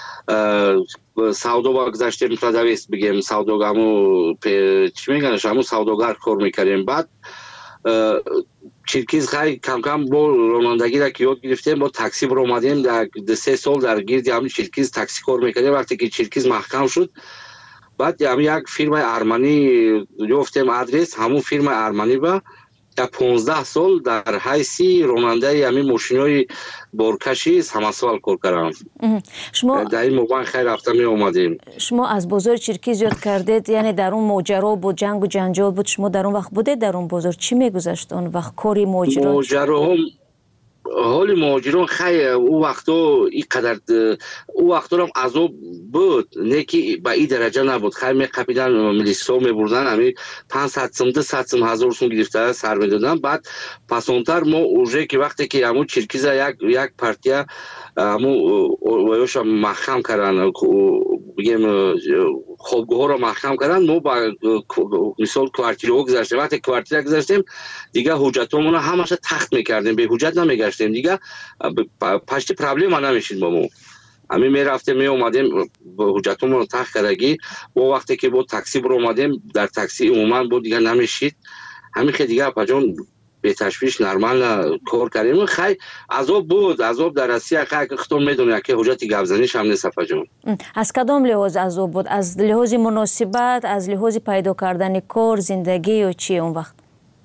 سودا با گذاشتیم پردویست بگیم سودا همون چی میگن همون سوداگر کار میکردیم. بعد چیرکیز خیلی کم کم با رانندگی را که یاد گرفتیم با تاکسی برو اومدیم در سه سال در گیرد همون چیرکیز تاکسی کار میکردیم. وقتی که چیرکیز محکم شد بعد همون یک فیلم ارمنی گفتیم آدرس همون فیلم ارمنی با تا پانزده سال در حیثی راننده همین ماشینای بارکشی همسال کار کردم. شما در این موقع خیلی رفتم می اومدیم. شما از بازار چیرکیز یاد کردید، یعنی در اون ماجرا بود، جنگ و جنجال بود، شما در اون وقت بودید در اون بازار چی میگذشت اون وقت کاری ماجرا؟ ماجرا هم حالی مهاجران خیلی او وقتا اینقدر او وقتا هم عذاب بود نه که به این درجه نبود. خیلی میقپیدن ملیسا میبردن همین پانصد سوم ده صد سوم هزار سوم گرفته سر میدادن. بعد پسانتر ما اوجه که وقتی که همون چیرکیز یک یک پارتیا همون ویوش محکم کردن بگیم خوابگاه ها رو محکم کردن ما با مثال کوارتیر ها گذاشتیم. وقتی کوارتیر گذاشتیم دیگه حجت همون همش تخت میکردیم، به حجت نمیگشتیم دیگه پشت پرابلم ها نمیشید با ما. همین می رفتیم می اومدیم با حجت همون تخت کردگی و وقتی که با تاکسی برو اومدیم در تاکسی عموما بود دیگه نمیشید. همین که دیگه پجان به تشویش نرمال کار کردیم. خیلی عذاب بود، عذاب در روسیه خیلی خودتون میدونید که حجت گوزنیش هم نیست فجان. از کدام لحاظ عذاب بود؟ از لحاظ مناسبت، از لحاظ پیدا کردن کار، زندگی و چی اون وقت؟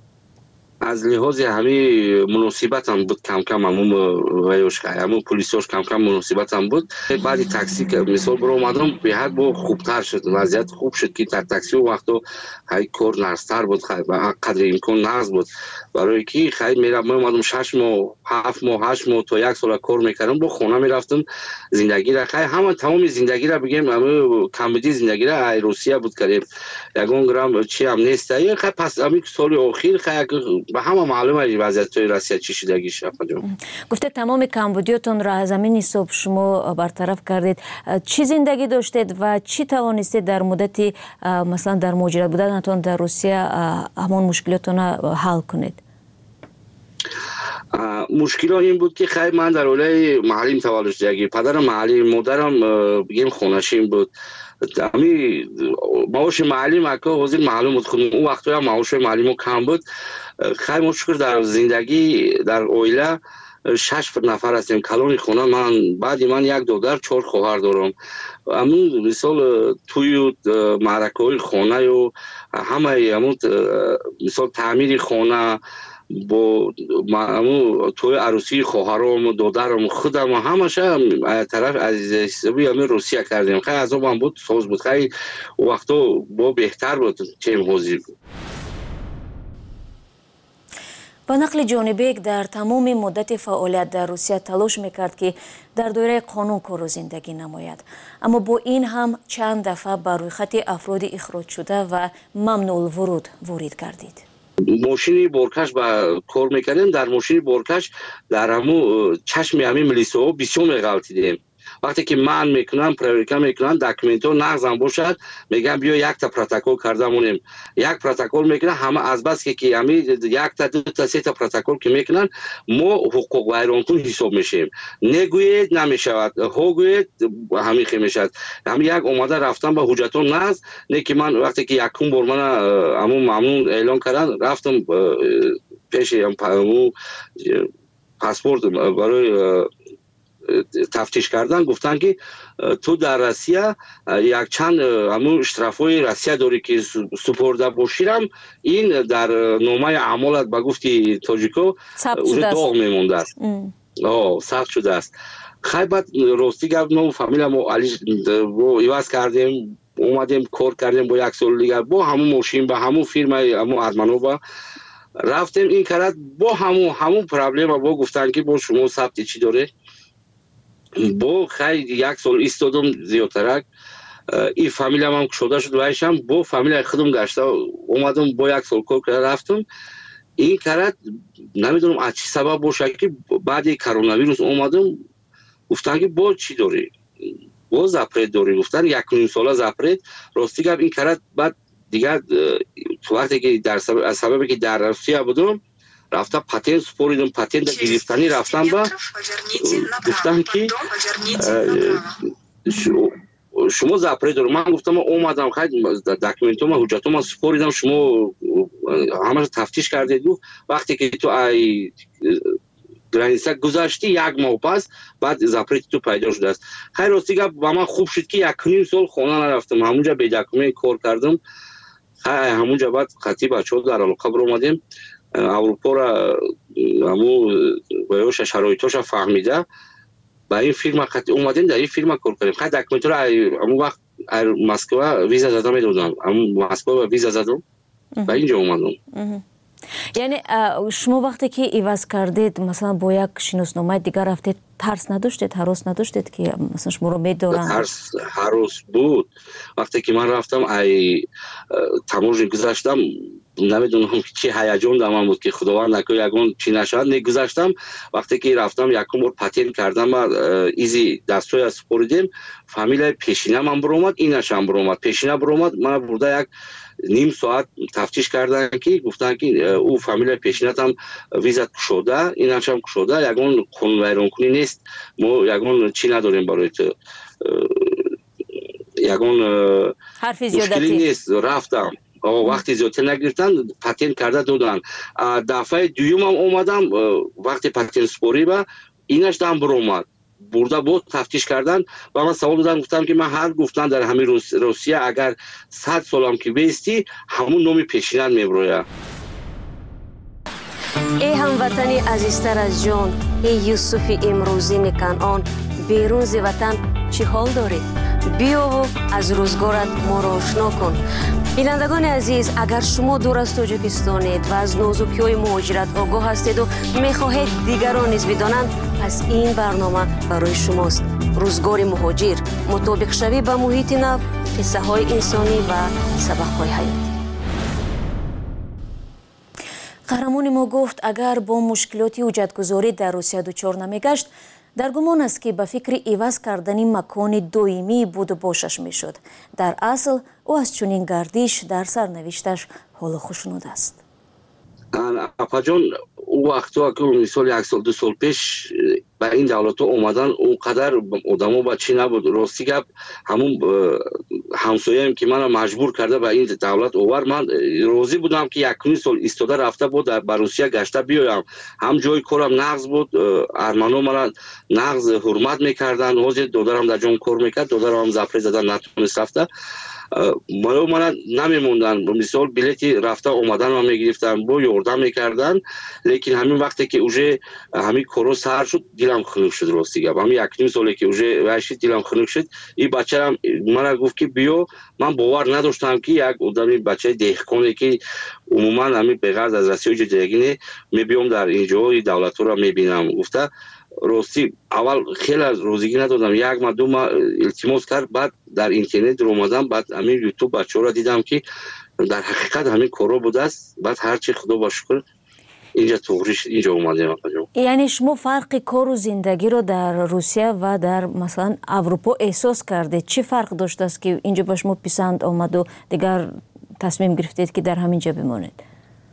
از لحاظ همین مناسبت هم بود کم کم همون ویوش همون پلیساش کم کم مناسبت هم بود. بعد تاکسی که مثال برو اومدم به حد با خوبتر شد، وضعیت خوب شد که در تاکسی و وقتا خیلی کار نرستر بود، خیلی قدر امکان نرز بود برای که خیلی میرم من اومدم شش ماه هفت ماه هشت ماه تا یک سال کار میکردم با خونه میرفتم زندگی را خیلی همه تمام زندگی را بگیم همه کمبودی زندگی را ای روسیه بود کردیم یگان گرام چی هم نیست. خیلی پس همین سال اخیر خیلی به همه معلومه وضعیت توی روسیه چی شدگیش. گفته تمام کمبودیاتون را از همین حساب شما برطرف کردید. چی زندگی داشتید و چی توانستید در مدتی مثلا در مهاجرت بودنتون در روسیه همون مشکلاتون حل کنید؟ مشکل این بود که خیلی من در اولای محلیم تولد شدگی، پدرم محلی، مادرم بگیم خونشیم بود. امی معاش معلی مکه حاضر معلوم بود خودم اون وقتا معاش معلی کم بود. خیلی مشکل در زندگی در اویله شش نفر هستیم کلانی خونه من بعد من یک دختر چهار خواهر دارم. همون مثال توی معرکه های خانه و همه همون مثال تعمیر خانه با همون توی عروسی خواهرام دخترم خودم همش طرف از حسابی همین روسیه کردیم. خیلی عذاب هم بود، سوز بود، خیلی وقتا با بهتر بود چه حاضر بود. با نقل جانبی در تمام مدت فعالیت در روسیه تلاش میکرد که در دایره قانون کار و زندگی نماید، اما با این هم چند دفعه بر روی خط افراد اخراج شده و ممنوع الورود وارد گردید. ماشینی بارکش با کار میکردیم، در ماشینی بارکش در همون چشم همین ملیسا بسیار میغلطیدیم. وقتی که من میکنم پروریکا میکنم داکیومنتو نقضم باشد میگم بیا یک تا پروتکل کردمونیم یک پروتکل میکنن همه از بس که که همین یک تا دو تا سه تا پروتکل که میکنن ما حقوق ویرانکن حساب میشیم. نگوید نمیشود، ها گوید همین خیلی میشد. همین یک اومده رفتم با حجتون نقض نه که من وقتی که یکم بار من همون ممنون اعلان کردن رفتم پیش همون پاسپورت برای تفتیش کردن گفتن که تو در روسیه یک چند همون اشترافای روسیه داری که سپرده باشیرم این در نامه اعمالت به گفتی تاجیکو داغ میمونده است. آه سخت شده است. خیلی بعد راستی گفت ما فامیل ما علی ایواز کردیم اومدیم کار کردیم با یک سال دیگر با همون ماشین با همون فیرم همون ادمانووا رفتیم این کرد با همون همون پرابلم با گفتن که با شما ثبت چی داره با خیلی یک سال ایستادم زیادترک این فامیلم هم شده شد و ایشم با فامیل خودم گشته اومدم با یک سال کار کرده رفتم. این کرد نمیدونم از چی سبب باشه که بعد کرونا ویروس اومدم گفتن که با چی داری؟ با زپرید داری. گفتن یک نیم ساله زپرید. راستی گفت این کرد بعد دیگه تو وقتی که در سبب از سببی که در روسیه بودم رفتم پتنت سپوریدم، پتنت گرفتنی رفتم با گفتن که شما زپرید داری. من گفتم اومدم خیلی دکومنتوم حجتوم سپوریدم، شما همه تفتیش کردید. وقتی که تو ای گرانیسه گذاشتی یک ماه پس بعد زپریت تو پیدا شده است. خیلی راستی گفت با من خوب شد که یک نیم سال خونه نرفتم، همونجا به دکمه کار کردم. همونجا بعد خطی بچه ها در علاقه بر اومدیم اروپا را همون بایوش شرایطاش فهمیده با این فیلم خطی اومدیم در این فیلم کار کردیم. خیلی دکمنتو را همون وقت مسکو ویزا زدم میدونم، همون مسکو ویزا زدم و اینجا اومدم. یعنی شما وقتی که ایواز کردید مثلا با یک شناسنامه دیگر رفتید ترس نداشتید، هراس نداشتید که مثلا شما رو میدارن؟ ترس هراس بود. وقتی که من رفتم ای تماشا گذاشتم نمیدونم چه هیجان در من بود که خداوند نکنه یگون چی نشد. نگذاشتم وقتی که رفتم یکم بار پتین کردم و ایزی دستوی از سپوریدیم فامیل پیشینه من برومد، اینش هم برومد. پیشینه برومد من برده یک نیم ساعت تفتیش کردن که گفتن که او فامیل پیشینت هم ویزا کشوده، اینش هم کشوده، یگون خون ویران کنی نیست، ما یگون چی نداریم برای تو، یگون مشکلی نیست. رفتم وقتی زیادتر نگرفتن پتین کرده دادن. دفعه دویم هم اومدم وقتی پتین سپوری با اینش دم برومد برده بود تفتیش کردن و من سوال دادم گفتم که من هر گفتن در همین روس، روسیه اگر صد سالم که بیستی همون نومی پیشینن میبروید. ای هموطنی عزیزتر از جان، ای یوسف امروزین کنعان، بیرون ز وطن چی حال داری؟ بیا و از روزگارت ما را آشنا کن. بینندگان عزیز، اگر شما دور از تاجیکستانید و از نازکی‌های مهاجرت آگاه هستید و می‌خواهید دیگران نیز بدانند، پس این برنامه برای شماست. روزگار مهاجر، مطابق شوی به محیط نو، قصه های انسانی و سبق‌های حیاتی. قهرمان ما گفت اگر با مشکلات حجتگذاری در روسیه دچار نمیگشت، در گمان است که به فکر عوض کردن مکان دائمی بود و باشش میشد. در اصل او از چنین گردش در سرنوشتش حال خوشنود است. اپا جان او وقتا که مثال یک سال دو سال پیش به این دولت ها اومدن اونقدر آدم ها بچه نبود. راستی گپ همون همسایه هم که من مجبور کرده به این دولت اوور، من راضی بودم که یک سال ایستاده رفته بود در روسیه گشته بیایم. هم جای کارم نغز بود، ارمنو من نغز حرمت میکردن، حاضر دادرم در جام کار میکرد، دادرم هم زفره زدن نتونست رفته. ما من نمیموندن، مثال بلیتی رفته اومدن و میگرفتن با یاردم میکردن. لیکن همین وقتی که اوجه همین کورو سر شد دلم خنک شد. راستی گپ همین یک نیم ساله که اوجه وحشی دلم خنک شد. این بچه هم من گفت که بیا. من باور نداشتم که یک آدمی بچه دهقانی که عموما همین به غرض از روسیه جدیگینه میبیام در اینجا دولت رو میبینم. گفته راستی اول خیلی از روزگی ندادم، یک ما دو ما التماس کرد، بعد در اینترنت رو اومدم، بعد همین یوتیوب بچه‌ها را دیدم که در حقیقت همین کارا بوده است. بعد هر چی خدا با شکر اینجا توریش اینجا اومدیم. یعنی شما فرق کار و زندگی رو در روسیه و در مثلا اروپا احساس کردید؟ چی فرق داشته است که اینجا به شما پسند آمد و دیگر تصمیم گرفتید که در همینجا بمانید؟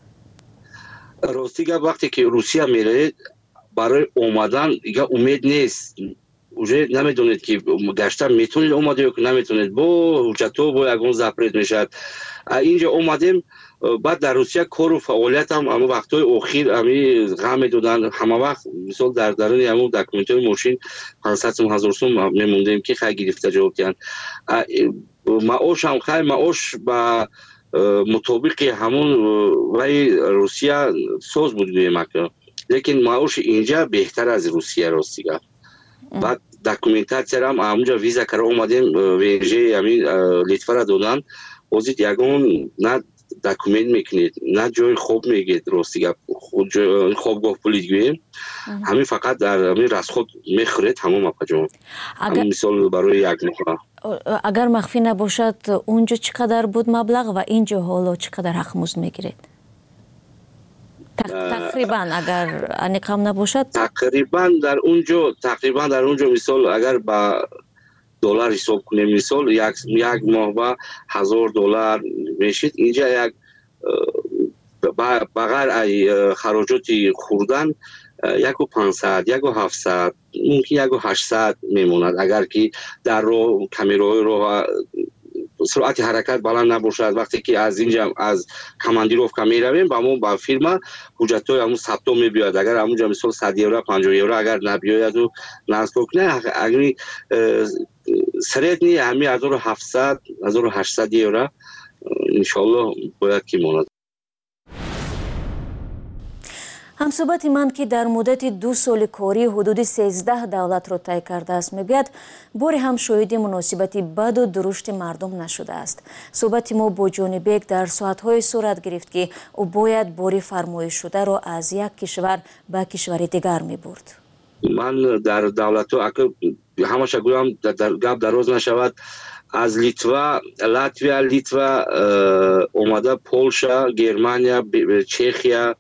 راستی وقتی که روسیه میرید برای اومدن دیگه امید نیست. اوجه نمیدونید که گشتن میتونید اومده یا که نمیتونید. با حجتو با یگون زپرید میشد. اینجا اومدیم، بعد در روسیه کار و فعالیت هم همه وقتای اخیر همی غم میدادن. همه وقت مثال در درون همون دکومنت‌های ماشین پانصد هزار سوم میموندیم که خیلی گرفته جواب کردن. معاش هم خیلی معاش با مطابق همون وی روسیه ساز بود گویم که، لیکن معاش اینجا بهتر از روسیه. راستی گفت. بعد دکومنتاسیا هم همونجا ویزا کرده اومدیم، ویژه همین لیتوا را دادن. وزید یگون نه داکومنت میکنید نه جای خوب میگید راستی گپ خود خوابگاه پلیس همین فقط در همین رسخود میخوره تمام اپا جان. اگر... مثال برای یک ماه اگر مخفی نباشد اونجا چقدر بود مبلغ و اینجا حالا چقدر حق مزد میگیرید؟ تقریبا اگر انکام نباشد تقریبا در اونجا تقریبا در اونجا مثال اگر با دلار حساب کنیم مثال یک یک ماه با هزار دلار میشید اینجا یک بغیر ای خراجات خوردن یک و پانصد یک و هفتصد ممکن یک و هشتصد میموند اگر که در رو کمیرای رو سرعت حرکت بلند نباشد وقتی که از اینجا از کماندیروفکا میرویم با ما با فیرما حجتای همون ثبت میبیاد اگر همونجا مثلا صد یورو پنجاه یورو اگر نبیاید و نصب کنه اگر سریعت نی همین هزار و هفتصد هزار و هشتصد یورو ان شاء الله باید که ماند. همصحبت من که در مدت دو سال کاری حدود سیزده دولت را طی کرده است میگوید باری هم شاهد مناسبتی بد و درشت مردم نشده است. صحبت ما با جان بیگ در ساعتهای صورت گرفت که او باید باری فرمایش شده را از یک کشور به کشور دیگر می برد. من در دولت ها همش گویم در گپ دراز نشود از لیتوا لاتویا لیتوا اومده پولشا گرمانیا چخیا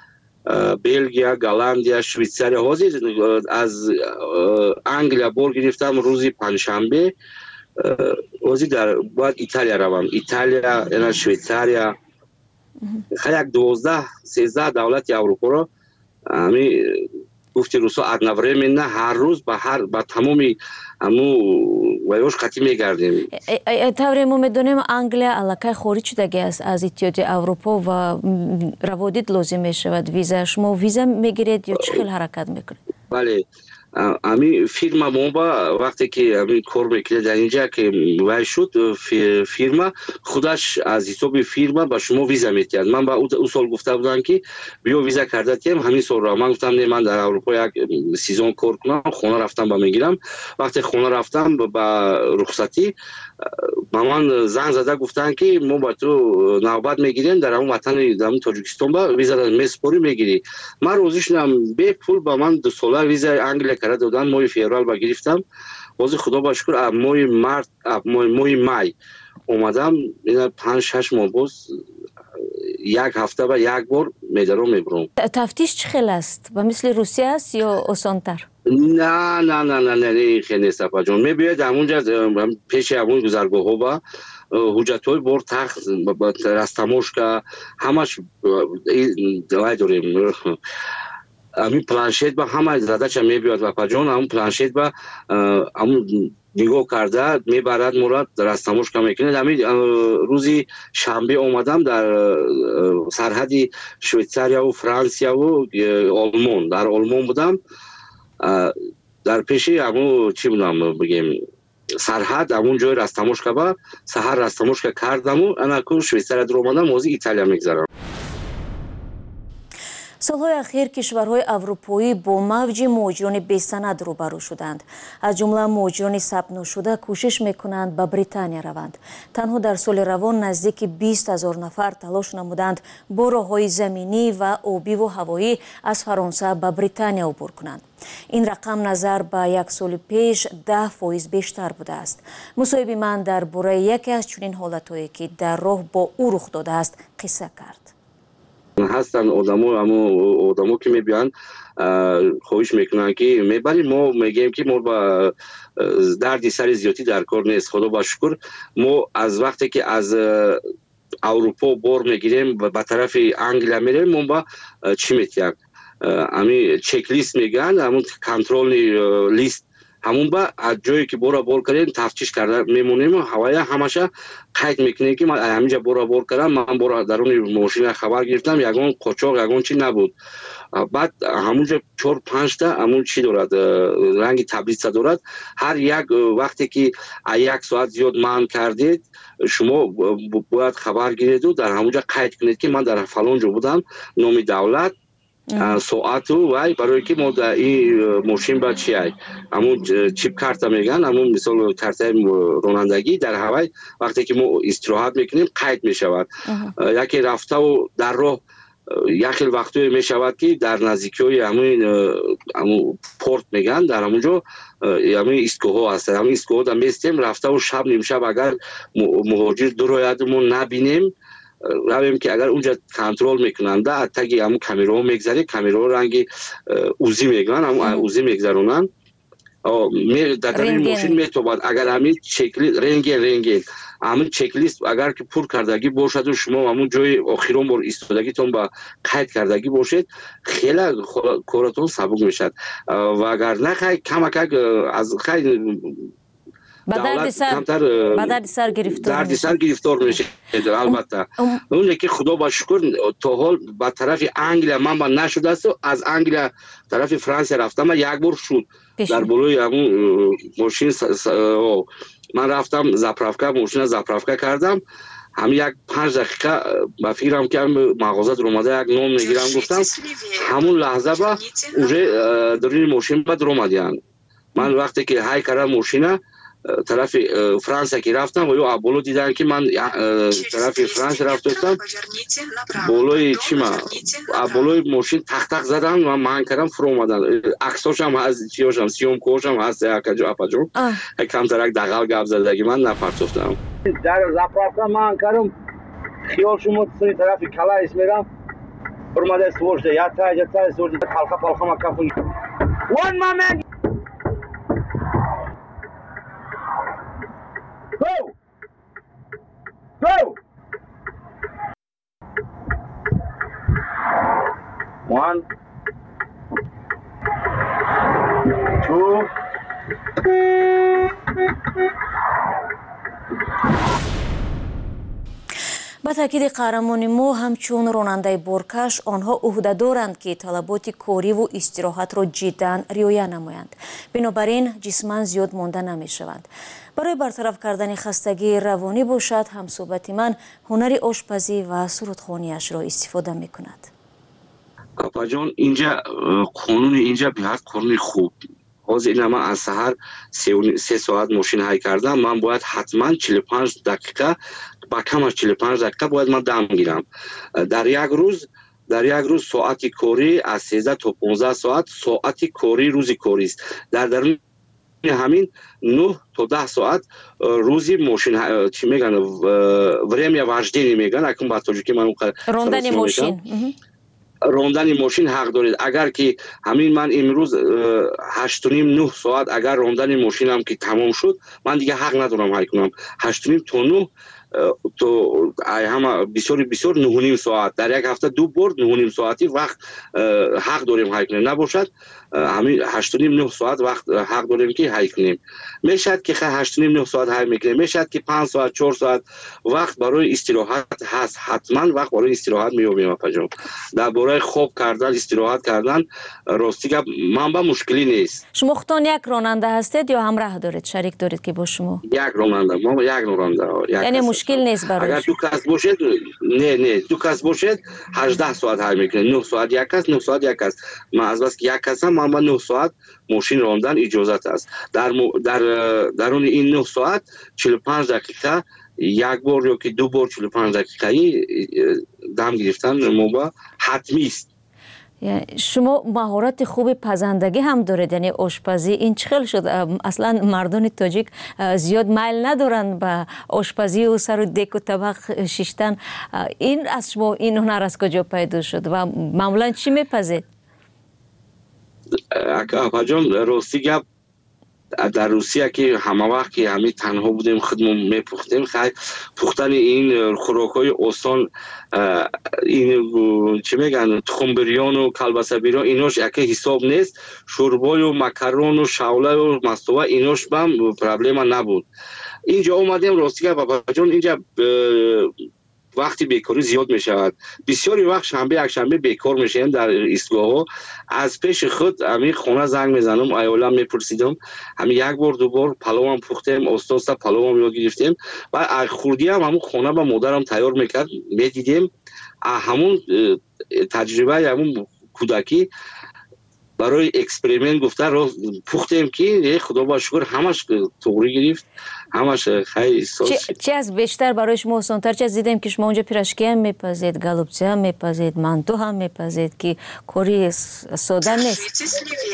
بلژیا، گالندیا، شویتساریا حاضر از انگلیا بار گرفتم روزی پنجشنبه حاضر در باید ایتالیا روم ایتالیا اینا شویتساریا خیلی دوازده سیزده دولت اروپا را همی گفتی روسا ادنوره من نه هر روز با هر با تمامی همو ویوش قطعی میگردیم. طوری ما میدونیم انگلیا علاقه خارج شدگی است از اتحادیه اروپا و روادید لازم میشود ویزا شما ویزا میگیرید یا چه خیلی حرکت میکنید؟ بله امی فیرما بومبا وقتی که امی کار میکنه در اینجا که وای شد فیرما خودش از حساب فیرما با شما ویزا میتید. من با او سال گفته بودم که بیا ویزا کرده تیم همین سال را من گفتم نه من در اروپا یک سیزن کار کنم خونه رفتم با میگیرم وقتی خونه رفتم با رخصتی با من زنگ زده گفتن که ما با تو نوبت میگیریم در اون وطن در تاجیکستان با ویزا میسپوری میگیری. من روزش نم به پول با من دو سال ویزا انگلیس کرده دادن ماه فوریه با گرفتم باز خدا با شکر ماه مارت ماه مای اومدم اینا پنج شش ماه باز یک هفته با یک بار میدارم میبرم. تفتیش چه خیلی است؟ و مثل روسیه است یا آسان‌تر؟ نه نه نه نه نه خیلی نیست اپا جان میباید همونجا پیش همون گذرگاه ها با حجت های بار تخت رستموش که همش دلای داریم همین پلانشیت با همه زده چه میباید اپا جان همون پلانشیت با همون نگاه کرده میبرد مراد رستموش که میکنه. همین روزی شنبه اومدم در سرحد شویتساریا و فرانسیا و آلمان در آلمان بودم در پیشی همون چی بودم بگیم سرحد همون جای رستموشکا با سهر رستموشکا کردم و انا که شویتساریا در اومدم موزی ایتالیا میگذارم. سالهای اخیر کشورهای اروپایی با موج مهاجران بی‌سند روبرو شدند. از جمله مهاجران ثبت نشده کوشش میکنند به بریتانیا روند. تنها در سال روان نزدیک بیست هزار نفر تلاش نمودند با راههای زمینی و آبی و هوایی از فرانسه به بریتانیا عبور کنند. این رقم نظر به یک سال پیش ده فایز بیشتر بوده است. مصاحب من درباره یکی از چنین حالتهایی که در راه با او رخ داده است قصه کرد. هستن آدمو همو آدمو که میبیان خواهش میکنن که میبریم ما میگیم که ما با دردی سر زیادی در کار نیست. خدا با شکر ما از وقتی که از اروپا بار میگیریم و به طرف انگلیا میریم ما با چی میتیم همین چک لیست میگن همون کنترل لیست همون با از جایی که بورا بور کردیم تفتیش کرده میمونیم و هوایی همشه قید میکنه که من همینجا بورا بور کردم من بورا درون ماشین خبر گرفتم یگان قاچاق یگان چی نبود. بعد همونجا چهار پنج تا همون چی دارد رنگ تبلیغ دارد هر یک وقتی که یک ساعت زیاد مهم کردید شما باید خبر گیرید و در همونجا قید کنید که من در فلان جا بودم نام دولت ساعت وای برای که ما در این ماشین با چی ای همون چیپ کارت میگن همون مثال کارت رانندگی در هوای وقتی که ما استراحت میکنیم قید میشود یکی رفته و در راه یکی وقتی میشود که در نزدیکی همون همون پورت میگن در همونجا همون ایستگاه هست همون ایستگاه در میستیم رفته و شب نیم شب اگر مهاجر درویدمون نبینیم رویم که اگر اونجا کنترل میکنن در تگی همون کامیرا میگذاری کامیرا رنگی اوزی میگن همون اوزی میگذارونن در این ماشین میتوباد اگر همین چکلیست رنگین رنگین همون چکلیست اگر که پر کردگی باشد و شما همون جای آخرون بار ایستادگیتون با قید کردگی باشید خیلی کارتون سبک میشد و اگر نه خیلی کمک از خیلی با درد سر با درد سر گرفتار درد سر گرفتار میشه البته اون که خدا با شکر تا حال با طرف انگلیا من با نشده است از انگلیا طرف فرانسه رفتم و یک بار شد در بالای همون ماشین من رفتم زاپراوکا ماشین زاپراوکا کردم هم یک پنج دقیقه با فکرم که مغازه در اومده یک نون میگیرم گفتم همون لحظه با اونجا در این ماشین با در اومدیان من وقتی که های کردم ماشینه طرف فرانسه که رفتم و یا بالا دیدن که من طرف فرانسه رفتم بالای چی ما بالای ماشین تق تق زدن و من کردم فرو اومدن عکساش هم از چیاش هم سیوم کوش هم هست یک جا اپاجو کم ترک دغل گپ زدگی من نپرتفتم در زاپراوکا من کردم خیال شما سوی طرف کلاس میرم اومده سوژده یا تا یا تا سوژده پالخا پالخا ما کافون one moment Go! Go! One, two. با تاکید قهرمان ما همچون راننده بارکش آنها عهده دارند که طلبات کاری و استراحت را جدا رعایت نمایند بنابراین جسماً زیاد مانده نمی شوند. برای برطرف کردن خستگی روانی باشد همصحبت من هنر آشپزی و سرودخوانیش را استفاده می کند. اپا جان اینجا قانون اینجا بیاد قانون خوب حاضر این من از سحر سه ساعت ماشین های کردم من باید حتما چهل و پنج دقیقه با کم از چهل و پنج دقیقه باید من دم گیرم در یک روز در یک روز ساعت کاری از سیزده تا پانزده ساعت ساعت کاری روزی کاری است در درون همین نه تا ده ساعت روزی ماشین چی میگن время вождения میگن اکنون با تاجیکی من راندن ماشین راندن ماشین حق دارید اگر که همین من امروز هشت و نیم نه ساعت اگر راندن ماشینم که تمام شد من دیگه حق ندارم های کنم هشت و نیم تا نه تو همه بسیار بسیار نه و نیم ساعت در یک هفته دو بار نه و نیم ساعتی وقت حق داریم های کنیم نباشد همین هشت و نیم نه ساعت وقت حق داریم که های کنیم میشد که هشت و نیم نه ساعت های میکنیم میشد که پنج ساعت چهار ساعت وقت برای استراحت هست حتما وقت برای استراحت میابیم اپا در برای خوب کردن استراحت کردن راستی که من با مشکلی نیست. شما خودتان یک راننده هستید یا همراه دارید شریک دارید که با شما یک راننده ما یک راننده یعنی مشکل نیست برای اگر دو کس باشد نه نه دو کس باشد هجده ساعت های میکنه نه ساعت یک کس نه ساعت یک کس من از بس یک کس هم من نه ساعت ماشین راندن اجازت است در در درون این نه ساعت چهل و پنج دقیقه یک بار یا که دو بار چهل و پنج دقیقه دم گرفتن موبا حتمی است. شما مهارت خوب پزندگی هم دارید یعنی آشپزی این چخل شد اصلا مردان تاجیک زیاد میل ندارند به آشپزی و سر و دک و طبق شیشتن این از شما این هنر از کجا پیدا شد و معمولا چی میپزید؟ اکا جان راستی گپ در روسیه که همه وقت که همه تنها بودیم خودمون میپختیم خیلی پختن این خوراکای آسان این چی میگن تخم بریان و کلبسه بریان ایناش یکی حساب نیست شوربای و مکرون و شوله و مستوه ایناش بهم پرابلم نبود اینجا اومدیم راستی که بابا جان اینجا وقتی بیکاری زیاد می شود بسیاری وقت شنبه یک شنبه بیکار میشیم در ایستگاه ها از پیش خود همین خونه زنگ میزنم ایالم میپرسیدم همین یک بار دو بار پلو هم پختیم استاد پلو هم یاد گرفتیم و خوردی هم همون خونه با مادرم تیار میکرد میدیدیم همون تجربه همون کودکی برای اکسپریمنت گفتن رو پختیم که خدا با شکر همش توری گرفت، همش خیلی سوس. چی از بیشتر برای شما آسان‌تر؟ چه از دیدیم که شما اونجا پیراشکی هم میپزید، گالوبچی هم میپزید، مانتو هم میپزید که کاری ساده نیست.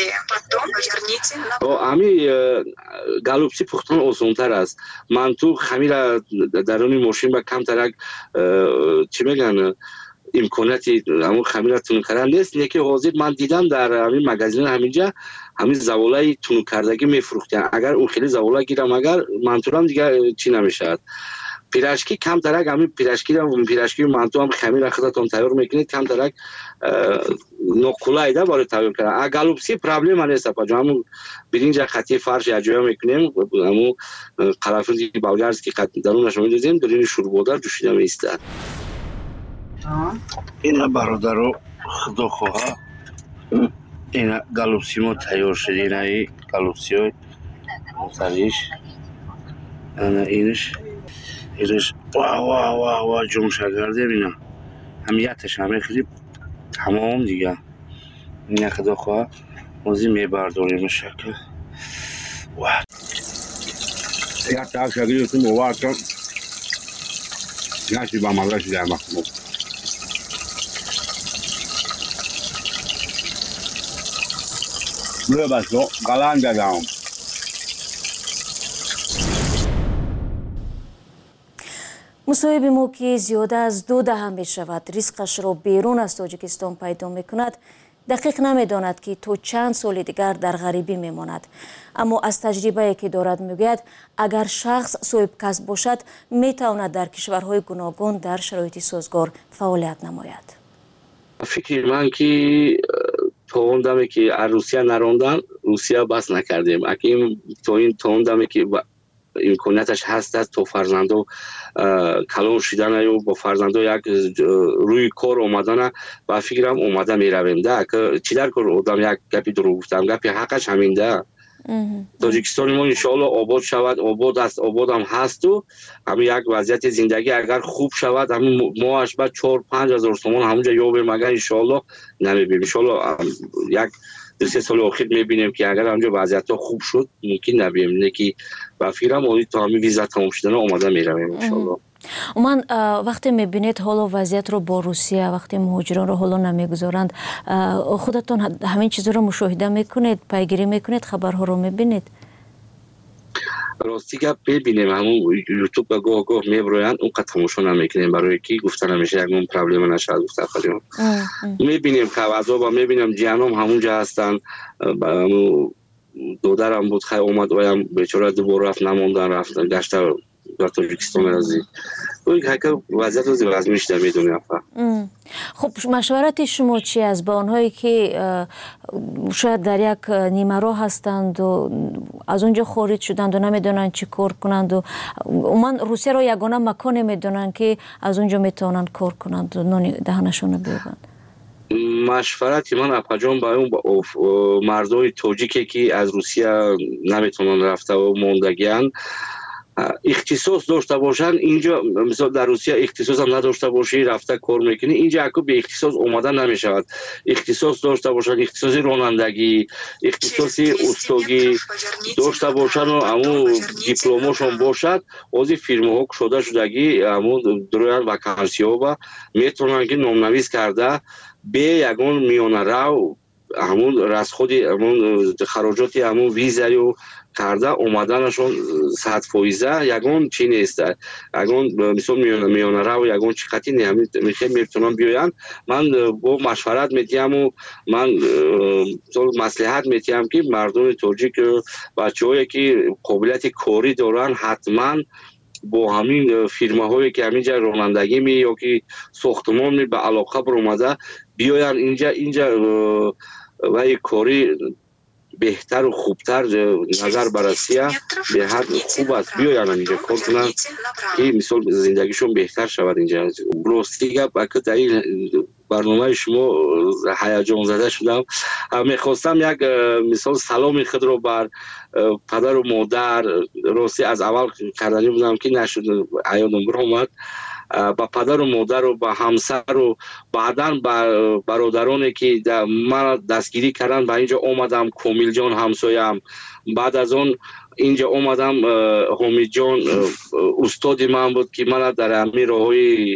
امی گالوبچی پختن آسان‌تر است. مانتو خمیر درون ماشین با کم ترک چی میگن امکاناتی همون خمیر تون کردن نیست. یکی حاضر من دیدم در همین مغازه همینجا همین زوالای تون کردگی میفروختن. اگر اون خیلی زوالا گیرم اگر منطورم دیگه چی نمیشد. پیراشکی کم ترک همین پیراشکی رو پیراشکی منطور هم خمیر خودتون تیار میکنید کم ترک نوکولایده برای تیار کردن. گالوبچی پرابلم نیست پس همون برنج خطی فرش اجرا میکنیم همون قرافی بالگرز که درونش میذاریم درین شوربودار جوشیده میسته. اینا برادرو خدا خواه اینا گالوبچی ما تیار شده. اینا ای گالوبچی های مختلف اینا اینش اینش واه واه واه واه جمع شگرده اینا همیتش همه خیلی تمام دیگه. اینا خدا خواه موزی میبرداریم شکل واه یک تا شگری تو موارد کن نشی با مالاشی در مخموم روی بسو قلن دادم. مصاحب ما که زیاده از دو دهم می شود ریسکش را بیرون از تاجیکستان پیدا می کند دقیق نمی داند که تو چند سال دیگر در غریبی می ماند. اما از تجربه که دارد می گوید اگر شخص صاحب کسب باشد می تواند در کشورهای گوناگون در شرایط سازگار فعالیت نماید. فکر من که تا اون دمی که روسیه نراندن روسیه بس نکردیم. اگه تا این تا اون دمی که امکانیتش هست است تو فرزندو کلان شدن یا با فرزندو یک روی کار اومدن با فکرم اومده میرویم ده که چی در کار آدم یک گپی درو گفتم گپی حقش همین ده. تاجیکستان ما انشاءالله آباد شود آباد است آباد هم هست و همین یک وضعیت زندگی اگر خوب شود همین ماهش بعد چهار پنج هزار تومان همونجا یابیم اگر انشاءالله نمیبینیم انشاءالله یک دو سه سال آخر میبینیم که اگر همونجا وضعیت ها خوب شد ممکن نبینیم نه که با فکرم آدی تا همین ویزا تمام شدن آماده میرویم انشاءالله. من وقتی میبینید حالا وضعیت رو با روسیه وقتی مهاجران رو حالا نمیگذارند خودتون همین چیزا رو مشاهده میکنید پیگیری میکنید خبرها رو میبینید؟ راستی گپ ببینیم همون یوتیوب با گاه گاه میبرویند اونقدر تماشا نمیکنیم برای کی گفتن همیشه یکمون پرابلم نشد گفت خودمون میبینیم خبرها با میبینم جیانم همونجا هستن دودرم بود خیلی اومد و بیچاره دوباره رفت نموندن رفتن گشتر در تاجیکستان ازی کوئی که وضعیت رو از میشته میدونیم. خب مشورت شما چی است با آنهایی که شاید در یک نیمه راه هستند و از اونجا خارج شدند و نمیدونن چی کار کنند و من روسیه رو یگانه مکانی میدونن که از اونجا میتونن کار کنند و نانی دهنشون بیابند؟ مشورت من اپاجان با اون مردای تاجیکی که از روسیه نمیتونن رفته و موندگیان اختصاص داشته باشن اینجا مثلا در روسیه اختصاص هم نداشته باشی رفته کار میکنی اینجا اکو به اختصاص اومدن نمیشود. اختصاص داشته باشن اختصاص رانندگی اختصاص استاگی داشته باشن و همون دیپلمشون باشد از فیرما ها شده شدگی همون درویان وکانسی ها با میتونن که نامنویس کرده به یگون میانه رو همون رسخود همون خراجاتی همون ویزایی و کرده اومدنشون صد فایزه یگون چی نیست یگون مثلا میانه میانه رو یگون چی خطی نه میخوام میتونم بیاین من با مشورت میتیم و من مصلحت میتیم که مردم تاجیک بچه‌هایی که قابلیت کاری دارن حتما با همین فیرما هایی که همینجا رانندگی می یا که ساختمان می به علاقه برآمده بیاین اینجا اینجا و کاری بهتر و خوبتر نظر بررسیه به حد خوب است بیاین اینجا کار کنن که مثال زندگیشون بهتر شود اینجا. راستی گپ که در این برنامه شما هیجان زده شدم میخواستم یک مثال سلام خود رو بر پدر و مادر راستی از اول کردنی بودم که نشد عیادم بر اومد با پدر و مادر و با همسر و بعداً با برادرانی که من دستگیری کردن به اینجا اومدم. کمیل جان همسایم، بعد از اون اینجا اومدم حمید جان استاد من بود که من در همین راههای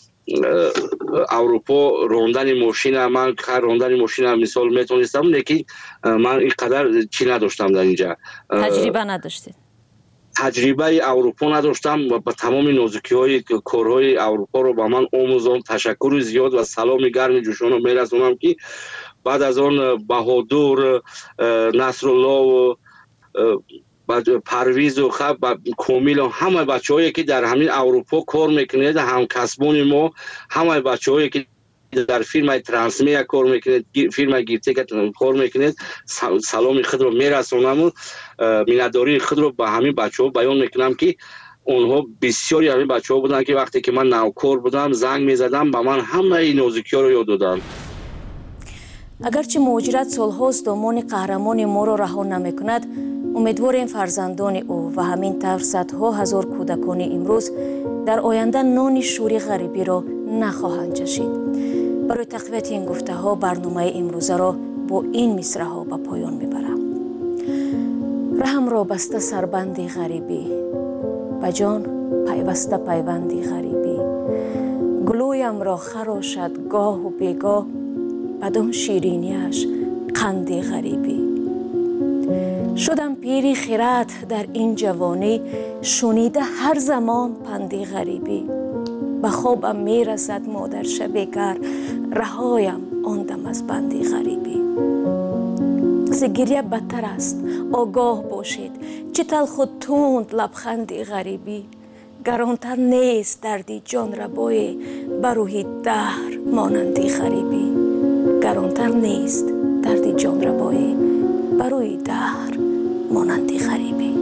اروپا راندن ماشین من کار راندن ماشین مثال میتونستم، لیکن من اینقدر چی نداشتم در اینجا، تجربه نداشتید. تجربه اروپا نداشتم و با تمام نازکی های کارهای اروپا رو با من آموزان. تشکر زیاد و سلام گرم جوشان رو میرسونم که بعد از اون بهادر، نصرالله و پرویز و خب کمیل و همه بچه هایی که در همین اروپا کار میکنید، هم کسبون ما، همه بچه هایی که در فیلم ترانسمیا کار میکنید، فیلم گیرته که کار میکنید، سلام خود رو میرسونم و مینداری خود رو به همین بچه ها بیان میکنم که اونها بسیاری همین بچه ها بودن که وقتی که من نوکار بودم زنگ میزدم به من همه این نازکی ها رو یاد دادن. اگرچه مهاجرت سالهاست دامان قهرمان ما را رها نمیکند، امیدواریم فرزندان او و همین طور صدها هزار کودکان امروز در آینده نان شوری غریبی را نخواهند چشید. برای تقویت این گفته ها برنامه امروزه را با این مصرع ها به پایان میبرم. رحم را بسته سربندی غریبی، به جان پیوسته پیوندی غریبی. گلویم را خراشد گاه و بیگاه، بدان شیرینیش قندی غریبی. شدم پیری خیرت در این جوانی، شنیده هر زمان پندی غریبی. به خوابم میرسد مادر شبیگر، رهایم آندم از بندی غریبی. ز گریه بدتر است آگاه باشید، چه تلخ و تند لبخندی غریبی. گرانتر نیست دردی جان ربای، بروحی دهر مانندی غریبی. گرانتر نیست دردی جان ربای، بروی دهر مانندی غریبی.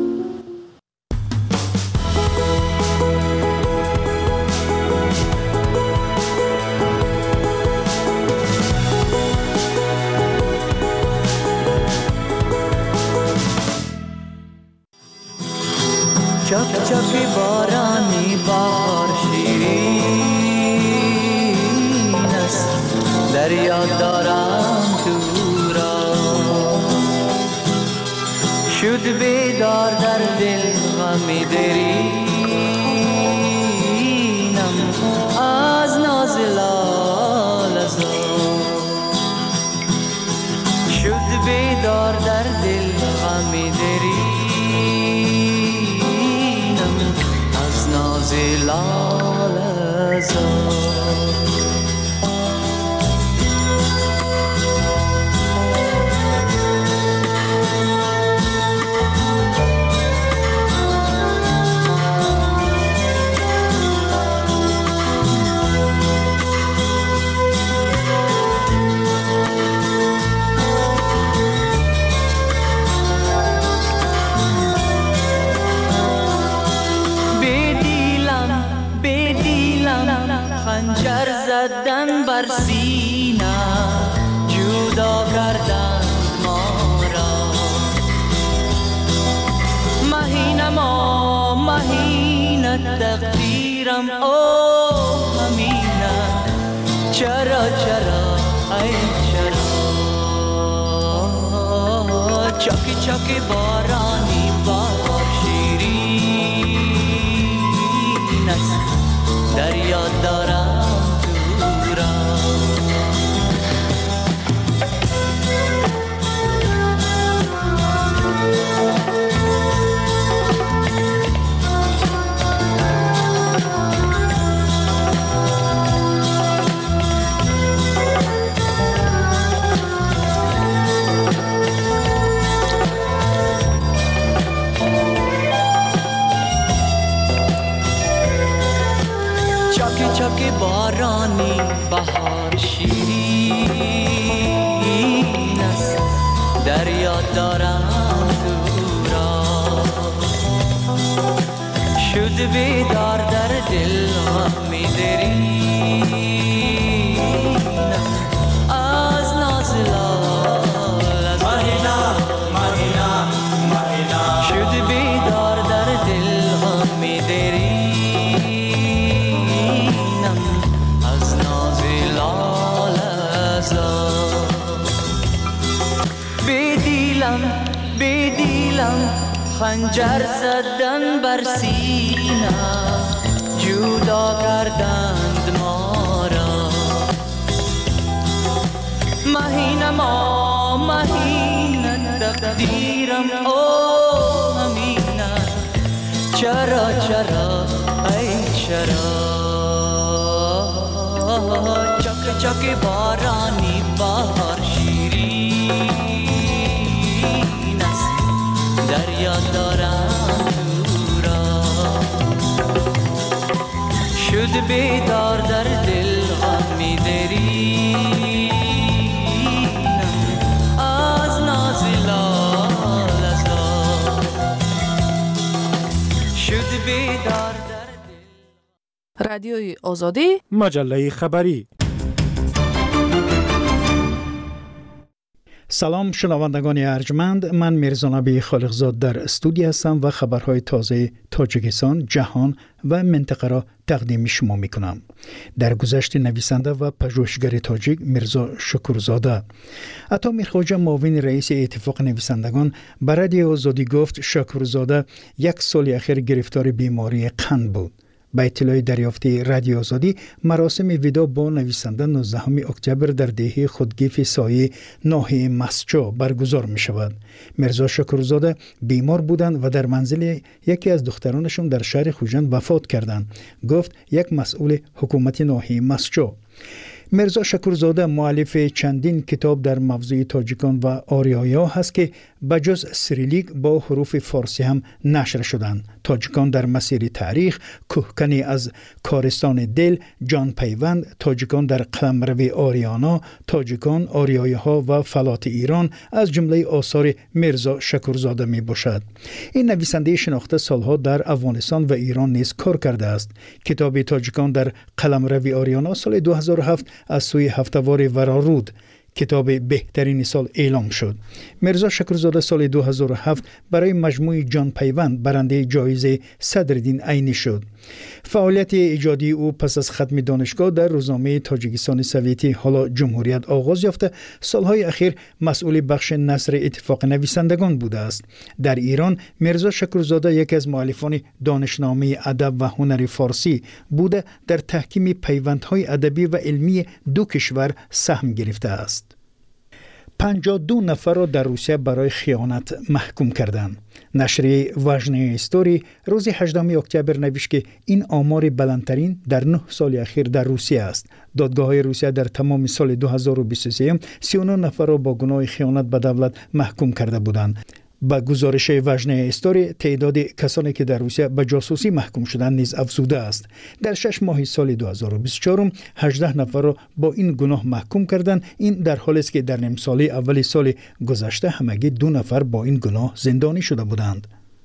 چک چک بارانی بهار شیرین است، دریا دارم تو را. شد بیدار در دل غم درینم از ناز لاله زار. شد بیدار در دل غم درینم از ناز لاله زار. خنجر زدن بر سینه، جدا کردن ما را. مهینه ما مهینه تقدیرم، او همینه. چرا چرا ای چرا؟ چاکی چاکی بارانی بهار شیرین است، دریا دارم تو را. چاکی بارانی بهار شیرین است، دریا دارم تو را. شد بیدار در دل غم درینم از ناز لاله زار. مهینه مهینه شد بیدار در دل غم درینم خنجر زدن بر سینه جدا کردند ما را مهین ما مهین تقدیرم او همینه چرا چرا ای چرا چک چک بارانی بهار شیرین است دریا دارم تو را شد بیدار در دل غمی درینم از ناز لال ازار شد بیدار در دل. رادیوی آزادی مجله خبری. سلام شنوندگان ارجمند، من میرزا نبی خالقزاد در استودیو هستم و خبرهای تازه تاجیکستان، جهان و منطقه را تقدیم شما می کنم. در گذشت نویسنده و پژوهشگر تاجیک میرزا شکرزاده عطا میرخواجه معاون رئیس اتفاق نویسندگان به رادیو آزادی گفت شکرزاده یک سال اخیر گرفتار بیماری قند بود. با اطلاع دریافتی رادیو آزادی مراسم ودا با نویسنده نوزدهم اکتبر در دهه خودگیف سایه ناحیه مسجو برگزار می شود. میرزا شکرزاده بیمار بودند و در منزل یکی از دخترانشون در شهر خوجند وفات کردند، گفت یک مسئول حکومت ناحیه مسجو. میرزا شکرزاده مؤلف چندین کتاب در موضوع تاجیکان و آریایا هست که بجز سریلیک با حروف فارسی هم نشر شدند. تاجیکان در مسیر تاریخ، کوهکنی از کارستان دل، جان پیوند، تاجیکان در قلمرو آریانا، تاجیکان، آریایی‌ها و فلات ایران از جمله آثار میرزا شکرزاده می باشد. این نویسنده شناخته سالها در افغانستان و ایران نیز کار کرده است. کتاب تاجیکان در قلمرو آریانا سال دو هزار و هفت از سوی هفتوار ورارود کتاب بهترین سال اعلام شد. میرزا شکرزاده سال دو هزار و هفت برای مجموعه جان پیوند برنده جایزه صدرالدین عینی شد. فعالیت ایجادی او پس از ختم دانشگاه در روزنامه تاجیکستان سوویتی حالا جمهوریت آغاز یافته، سالهای اخیر مسئول بخش نثر اتفاق نویسندگان بوده است. در ایران میرزا شکرزاده یکی از مؤلفان دانشنامه ادب و هنر فارسی بوده، در تحکیم پیوندهای ادبی و علمی دو کشور سهم گرفته است. پنجاه و دو نفر را در روسیه برای خیانت محکوم کردند. نشریه واژنه استوری روز هجدهم اکتبر نوشت که این آمار بلندترین در نه سال اخیر در روسیه است. دادگاه‌های روسیه در تمام سال دو هزار و بیست و سه سی و نه نفر را با گناه خیانت به دولت محکوم کرده بودند. با گزارش واژنه استوری تعداد کسانی که در روسیه به جاسوسی محکوم شدند نیز افزوده است. در شش ماه سال دو هزار و بیست و چهار هجده نفر را با این گناه محکوم کردند. این در حالی است که در نیم ساله اول سال گذشته همگی دو نفر با این گناه زندانی شده بودند.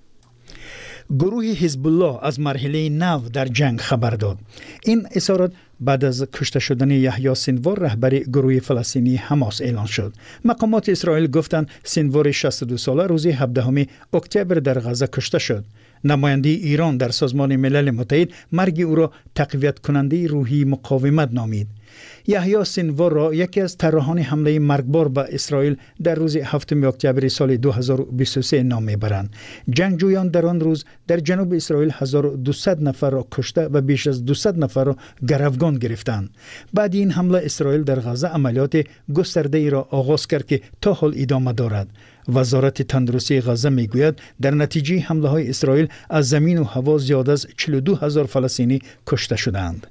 گروه حزب الله از مرحله نو در جنگ خبر داد. این اظهارات بعد از کشته شدن یحیی سینوار رهبر گروه فلسطینی حماس اعلان شد. مقامات اسرائیل گفتند سینوار شصت و دو ساله روز هفدهم اکتبر در غزه کشته شد. نماینده ایران در سازمان ملل متحد مرگ او را تقویت کننده روحی مقاومت نامید. یحیی سینوار را یکی از طراحان حمله مرگبار به اسرائیل در روز هفتم اکتبر سال دو هزار و بیست و سه نام میبرند. جنگجویان در آن روز در جنوب اسرائیل هزار و دویست نفر را کشته و بیش از دویست نفر را گروگان گرفتند. بعد این حمله اسرائیل در غزه عملیات گسترده را آغاز کرد که تا حال ادامه دارد. وزارت تندرستی غزه میگوید در نتیجه حمله های اسرائیل از زمین و هوا زیاد از چهل و دو هزار فلسطینی کشته شدند.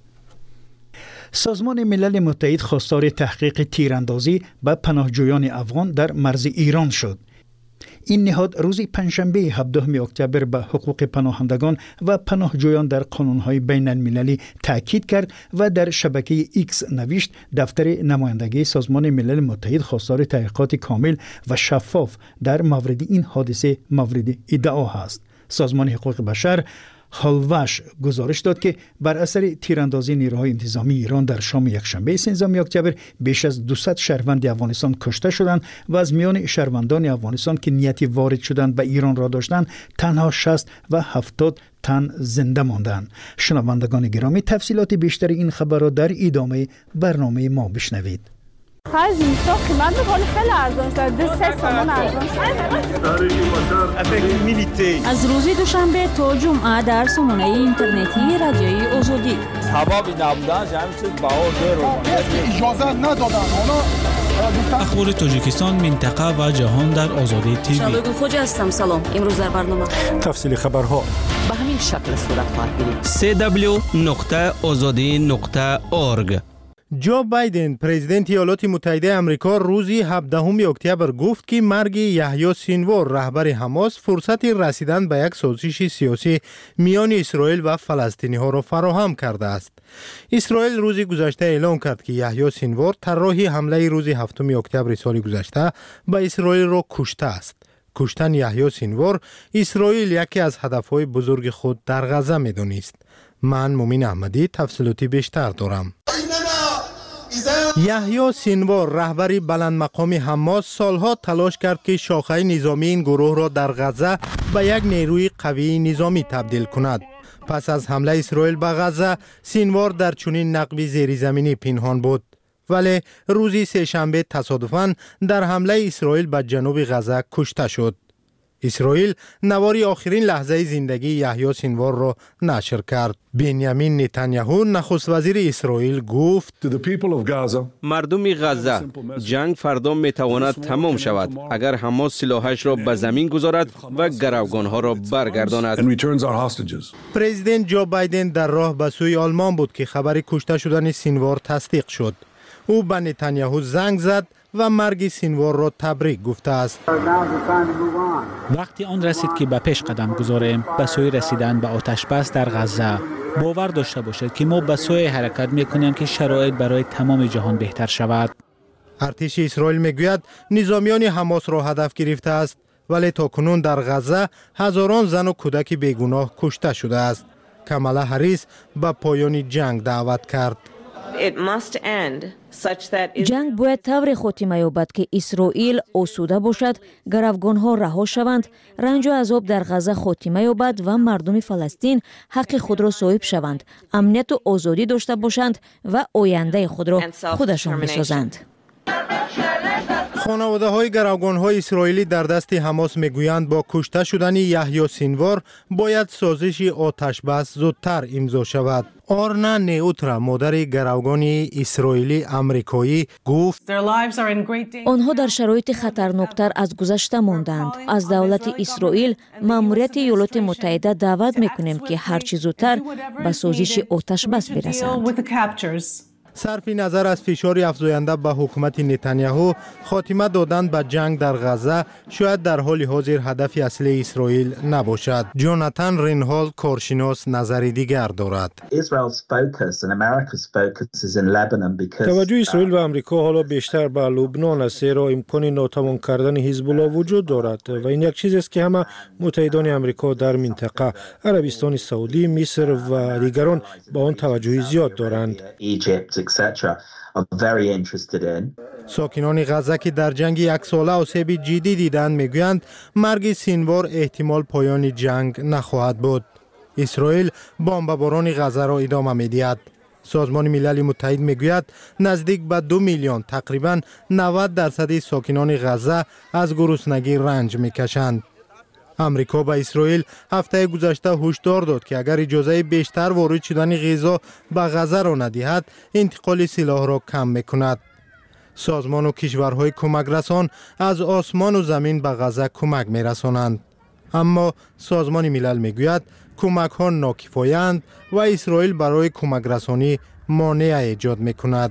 سازمان ملل متحد خواستار تحقیق تیراندازی به پناهجویان افغان در مرز ایران شد. این نهاد روز پنجشنبه هفدهم اکتبر به حقوق پناهندگان و پناهجویان در قانون‌های بین المللی تاکید کرد و در شبکه ایکس نوشت دفتر نمایندگی سازمان ملل متحد خواستار تحقیقات کامل و شفاف در مورد این حادثه مورد ادعا است. سازمان حقوق بشر هالوش گزارش داد که بر اثر تیراندازی نیروهای انتظامی ایران در شام یکشنبه سیزدهم اکتبر بیش از دویست شهروند افغانستان کشته شدند و از میان شهروندان افغانستان که نیتی وارد شدن به ایران را داشتند تنها شصت و هفتاد تن زنده ماندند. شنوندگان گرامی، تفصیلات بیشتر این خبر را در ادامه برنامه ما بشنوید. خرج زمستان قیمت میکنه خیلی ارزان شده، سه تومان ارزان شده. از روز دوشنبه تا جمعه در سامانه اینترنتی رادیوی آزادی. هوا نبودن همین چیز بهار دیر اجازه ندادن. اخبار تاجیکستان، منطقه و جهان در آزادی تیوی. شالوی خوج هستم. سلام. امروز در برنامه تفصیل خبرها به همین شکل صورت خواهد گرفت. سی دبلیو نقطه آزادی نقطه اورگ. جو بایدن پرزیدنت ایالات متحده آمریکا روزی هفدهم اکتبر گفت که مرگ یحیی سینوار رهبر حماس فرصت رسیدن به یک سازش سیاسی میان اسرائیل و فلسطینی ها را فراهم کرده است. اسرائیل روز گذشته اعلام کرد که یحیی سینوار طراح حمله روز هفتم اکتبر سال گذشته به اسرائیل را کشته است. کشتن یحیی سینوار اسرائیل یکی از هدفهای بزرگ خود در غزه می‌دانست. من مومین احمدی تفصیلاتی بیشتر دارم. یحیی سینوار رهبری بلند مقام حماس سالها تلاش کرد که شاخه نظامی این گروه را در غزه به یک نیروی قوی نظامی تبدیل کند. پس از حمله اسرائیل به غزه، سینوار در چنین نقب زیرزمینی پنهان بود. ولی روزی سه‌شنبه تصادفاً در حمله اسرائیل به جنوب غزه کشته شد. اسرائیل نواری آخرین لحظه زندگی یحیی سینوار را نشر کرد. بنیامین نتانیاهو نخست وزیر اسرائیل گفت: مردم غزه، جنگ فردا میتواند تمام شود اگر حماس سلاحش را به زمین گذارد و گروگانها را برگرداند. پرزیدنت جو بایدن در راه به سوی آلمان بود که خبر کشته شدن سینوار تصدیق شد. او به نتانیاهو زنگ زد و مرگ سینوار را تبریک گفته است. وقتی آن رسید که به پیش قدم گذاریم به سوی رسیدن به آتش بس در غزه. باور داشته باشید که ما به سوی حرکت میکنیم که شرایط برای تمام جهان بهتر شود. ارتش اسرائیل میگوید نظامیان حماس را هدف گرفته است، ولی تا کنون در غزه هزاران زن و کودک بیگناه کشته شده است. کامالا هریس به پایان جنگ دعوت کرد. جنگ باید طور خاتمه یابد که اسرائیل آسوده باشد، گروگانها رها شوند، رنج و عذاب در غزه خاتمه یابد و مردم فلسطین حق خود را صاحب شوند، امنیت و آزادی داشته باشند و آینده خود را خودشان بسازند. خانواده های گروگان های اسرائیلی در دست حماس میگویند با کشته شدن یحیی سینوار باید سازش آتش بس زودتر امضا شود. آرنا نیوترا مادر گروگان اسرائیلی آمریکایی گفت: آنها در شرایط خطرناکتر از گذشته ماندند. از دولت اسرائیل مأموریت ایالات متحده دعوت میکنیم که هر چه زودتر به سازش آتش بس برسند. صرف نظر از فشار افزاینده به حکومت نتانیاهو، خاتمه دادن به جنگ در غزه شاید در حال حاضر هدف اصلی اسرائیل نباشد. جوناتان رینهال کارشناس نظر دیگر دارد. توجه اسرائیل و آمریکا حالا بیشتر به لبنان است، زیرا امکان ناتوان کردن حزب الله وجود دارد و این یک چیز است که همه متحدان آمریکا در منطقه، عربستان سعودی، مصر و دیگران با آن توجه زیاد دارند. et cetera are very interested in. ساکنان غزه که در جنگ یک ساله آسیب جدی دیدند میگویند مرگ سینوار احتمال پایان جنگ نخواهد بود. اسرائیل بمباران غزه را ادامه میدهد. سازمان ملل متحد میگوید نزدیک به دو میلیون تقریباً نود درصد ساکنان غزه از گرسنگی رنج میکشند. امریکا با اسرائیل هفته گذشته هشدار داد که اگر اجازه بیشتر وارد شدن غذا به غزه را ندهد، انتقال سلاح را کم میکند. سازمان و کشورهای کمک رسان از آسمان و زمین به غزه کمک میرسانند. اما سازمان ملل میگوید کمک ها ناکفایند و اسرائیل برای کمک رسانی مانع ایجاد میکند.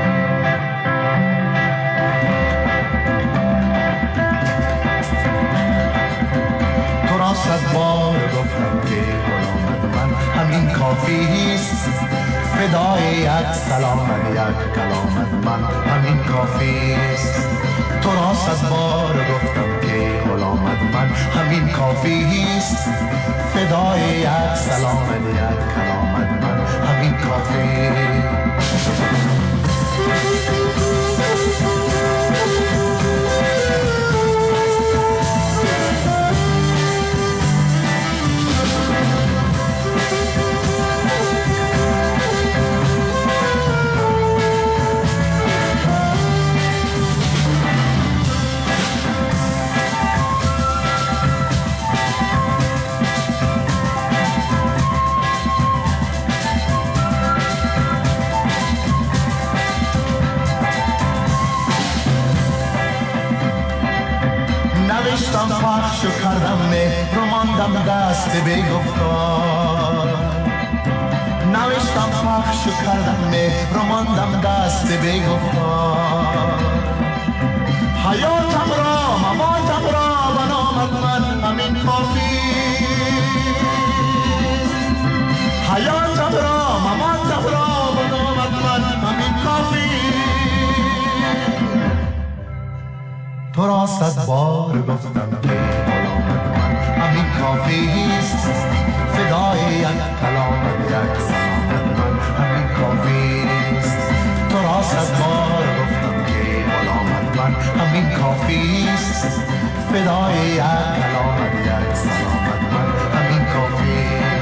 صد بار گفتم که غلامت من همین کافی است، فدای یک سلامت یک کلامت من همین کافی است. تو را صد بار گفتم که غلامت من همین کافی است، فدای یک سلامت یک کلامت من همین کافی. پخش و کردم مهر و ماندم دست به گفتار نوشتم پخش و کردم مهر و ماندم دست به گفتار حیاتم را مماتم را بنامد من همین کافی حیاتم را مماتم را بنامد من همین کافی تو را صد بار گفتم که غلامت من همین کافی است فدای یک کلامت یک سلامت من همین کافی است تو را صد بار گفتم که غلامت من همین کافی است فدای یک کلامت یک سلامت من همین کافی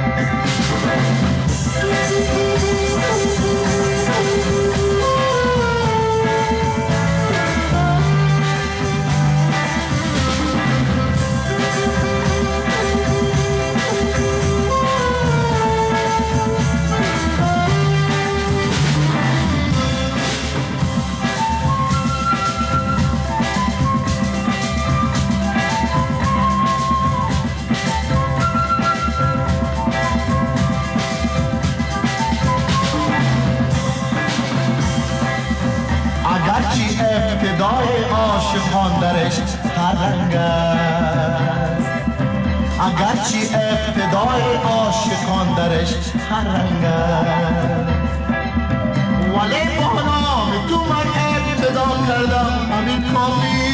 اگرچه ابتدای عاشقان درش هر رنگ است اگرچه ابتدای عاشقان درش هر رنگ است ولی با نام تو من ابتدا کردم همین کافی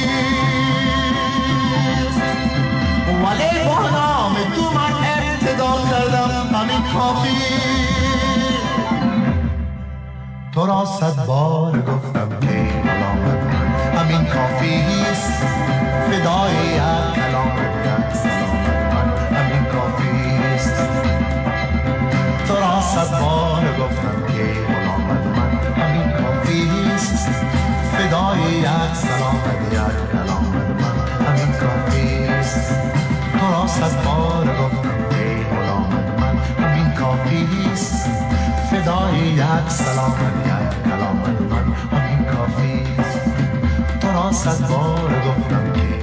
ولی با نام تو من ابتدا کردم همین کافی تو را صد بار گفتم که غلامت من همین کافی است فدای یک کلامت یک سلامت من همین کافی است تو را صد بار گفتم که غلامت من همین کافی است فدای یک سلامت یک کلامت من همین کافی است تو را صد بار گفتم که غلامت من همین کافی است فدای یک سلامت یک کلامت من همین کافی است تو را صد بار گفتم که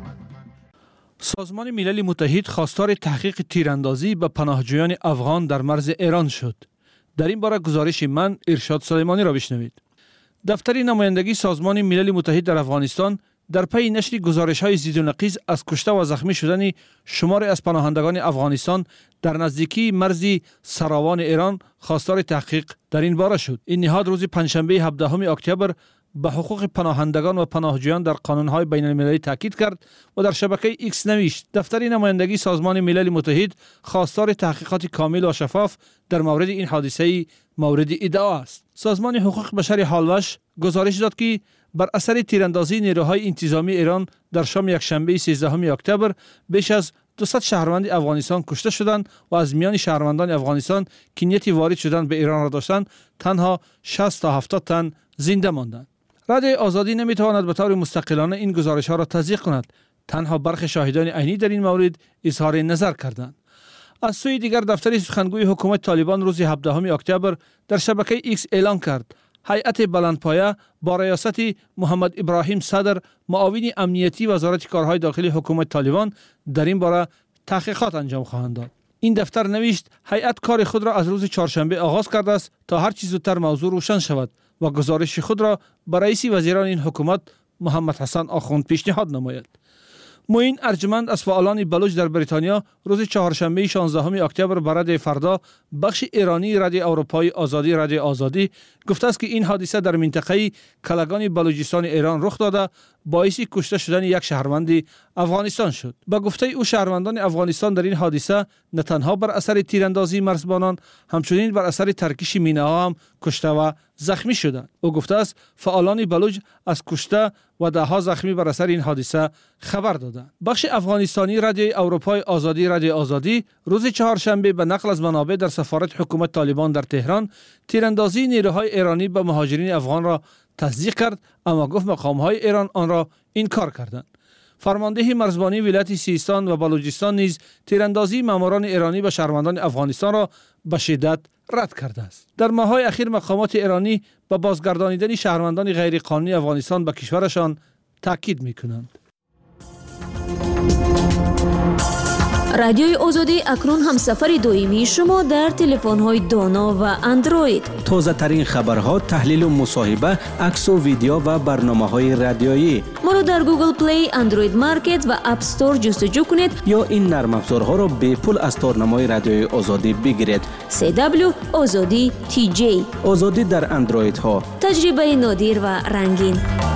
سازمان ملل متحد خواستار تحقیق تیراندازی به پناهجویان افغان در مرز ایران شد. در این باره گزارش من ارشاد سلیمانی را بشنوید. دفتر نمایندگی سازمان ملل متحد در افغانستان در پی نشر گزارش‌های ضد و نقیض از کشته و زخمی شدن شماری از پناهندگان افغانستان در نزدیکی مرز سراوان ایران خواستار تحقیق در این باره شد. این نهاد روز پنجشنبه هفدهم اکتبر به حقوق پناهندگان و پناهجویان در قانون‌های بین‌المللی تاکید کرد و در شبکه ایکس نوشت: دفتر نمایندگی سازمان ملل متحد خواستار تحقیقات کامل و شفاف در مورد این حادثه مورد ادعا است. سازمان حقوق بشر هالوش گزارش داد که بر اثر تیراندازی نیروهای انتظامی ایران در شام یکشنبه سیزدهم اکتبر بیش از دویست شهروند افغانستان کشته شدند و از میان شهروندان افغانستان که نیت وارد شدن به ایران را داشتند تنها شصت تا هفتاد تن زنده ماندند. رادیوی آزادی نمیتواند به طور مستقلانه این گزارش‌ها را تصدیق کند. تنها برخی شاهدان عینی در این مورد اظهار نظر کردند. از سوی دیگر دفتر سخنگوی حکومت طالبان روز هفدهم اکتبر در شبکه ایکس اعلان کرد هیئت بلندپایه با ریاست محمد ابراهیم صدر معاون امنیتی وزارت کارهای داخلی حکومت طالبان در این باره تحقیقات انجام خواهند داد. این دفتر نوشت هیئت کار خود را از روز چهارشنبه آغاز کرده است تا هر چه زودتر موضوع روشن شود و گزارش خود را به رئیس وزیران این حکومت محمد حسن آخوند پیشنهاد نماید. معین ارجمند از فعالان بلوچ در بریتانیا روز چهارشنبه شانزدهم اکتبر برای فردا بخش ایرانی رادیو اروپای آزادی رادیو آزادی گفته است که این حادثه در منطقه کلگان بلوچستان ایران رخ داده باعث کشته شدن یک شهروند افغانستان شد. با گفته او شهروندان افغانستان در این حادثه نه تنها بر اثر تیراندازی مرزبانان همچنین بر اثر ترکش مینه‌ها هم کشته و زخمی شدند. او گفته است فعالان بلوچ از کشته و ده ها زخمی بر اثر این حادثه خبر دادند. بخش افغانستانی رادیو اروپای آزادی رادیو آزادی روز چهارشنبه به نقل از منابع در سفارت حکومت طالبان در تهران تیراندازی نیروهای ایرانی به مهاجرین افغان را تصدیق کرد، اما گفت مقام‌های ایران آن را انکار کردند. فرمانده مرزبانی ولایت سیستان و بلوچستان نیز تیراندازی ماموران ایرانی به شهروندان افغانستان را به شدت رد کرده است. در ماه‌های اخیر مقامات ایرانی به بازگردانیدن شهروندان غیرقانونی افغانستان به کشورشان تاکید می‌کنند. رادیوی آزادی اکنون همسفر دویمی شما در تلفن‌های دانا و اندروید. تازه ترین خبرها، تحلیل و مصاحبه، عکس و ویدیو و برنامه‌های رادیویی. ما را در گوگل پلی، اندروید مارکت و اپ استور جستجو کنید یا این نرم افزارها را به پول از تارنمای رادیوی آزادی بگیرید. سی دبلیو آزادی تی جی. آزادی در اندروید ها. تجربه نادر و رنگین.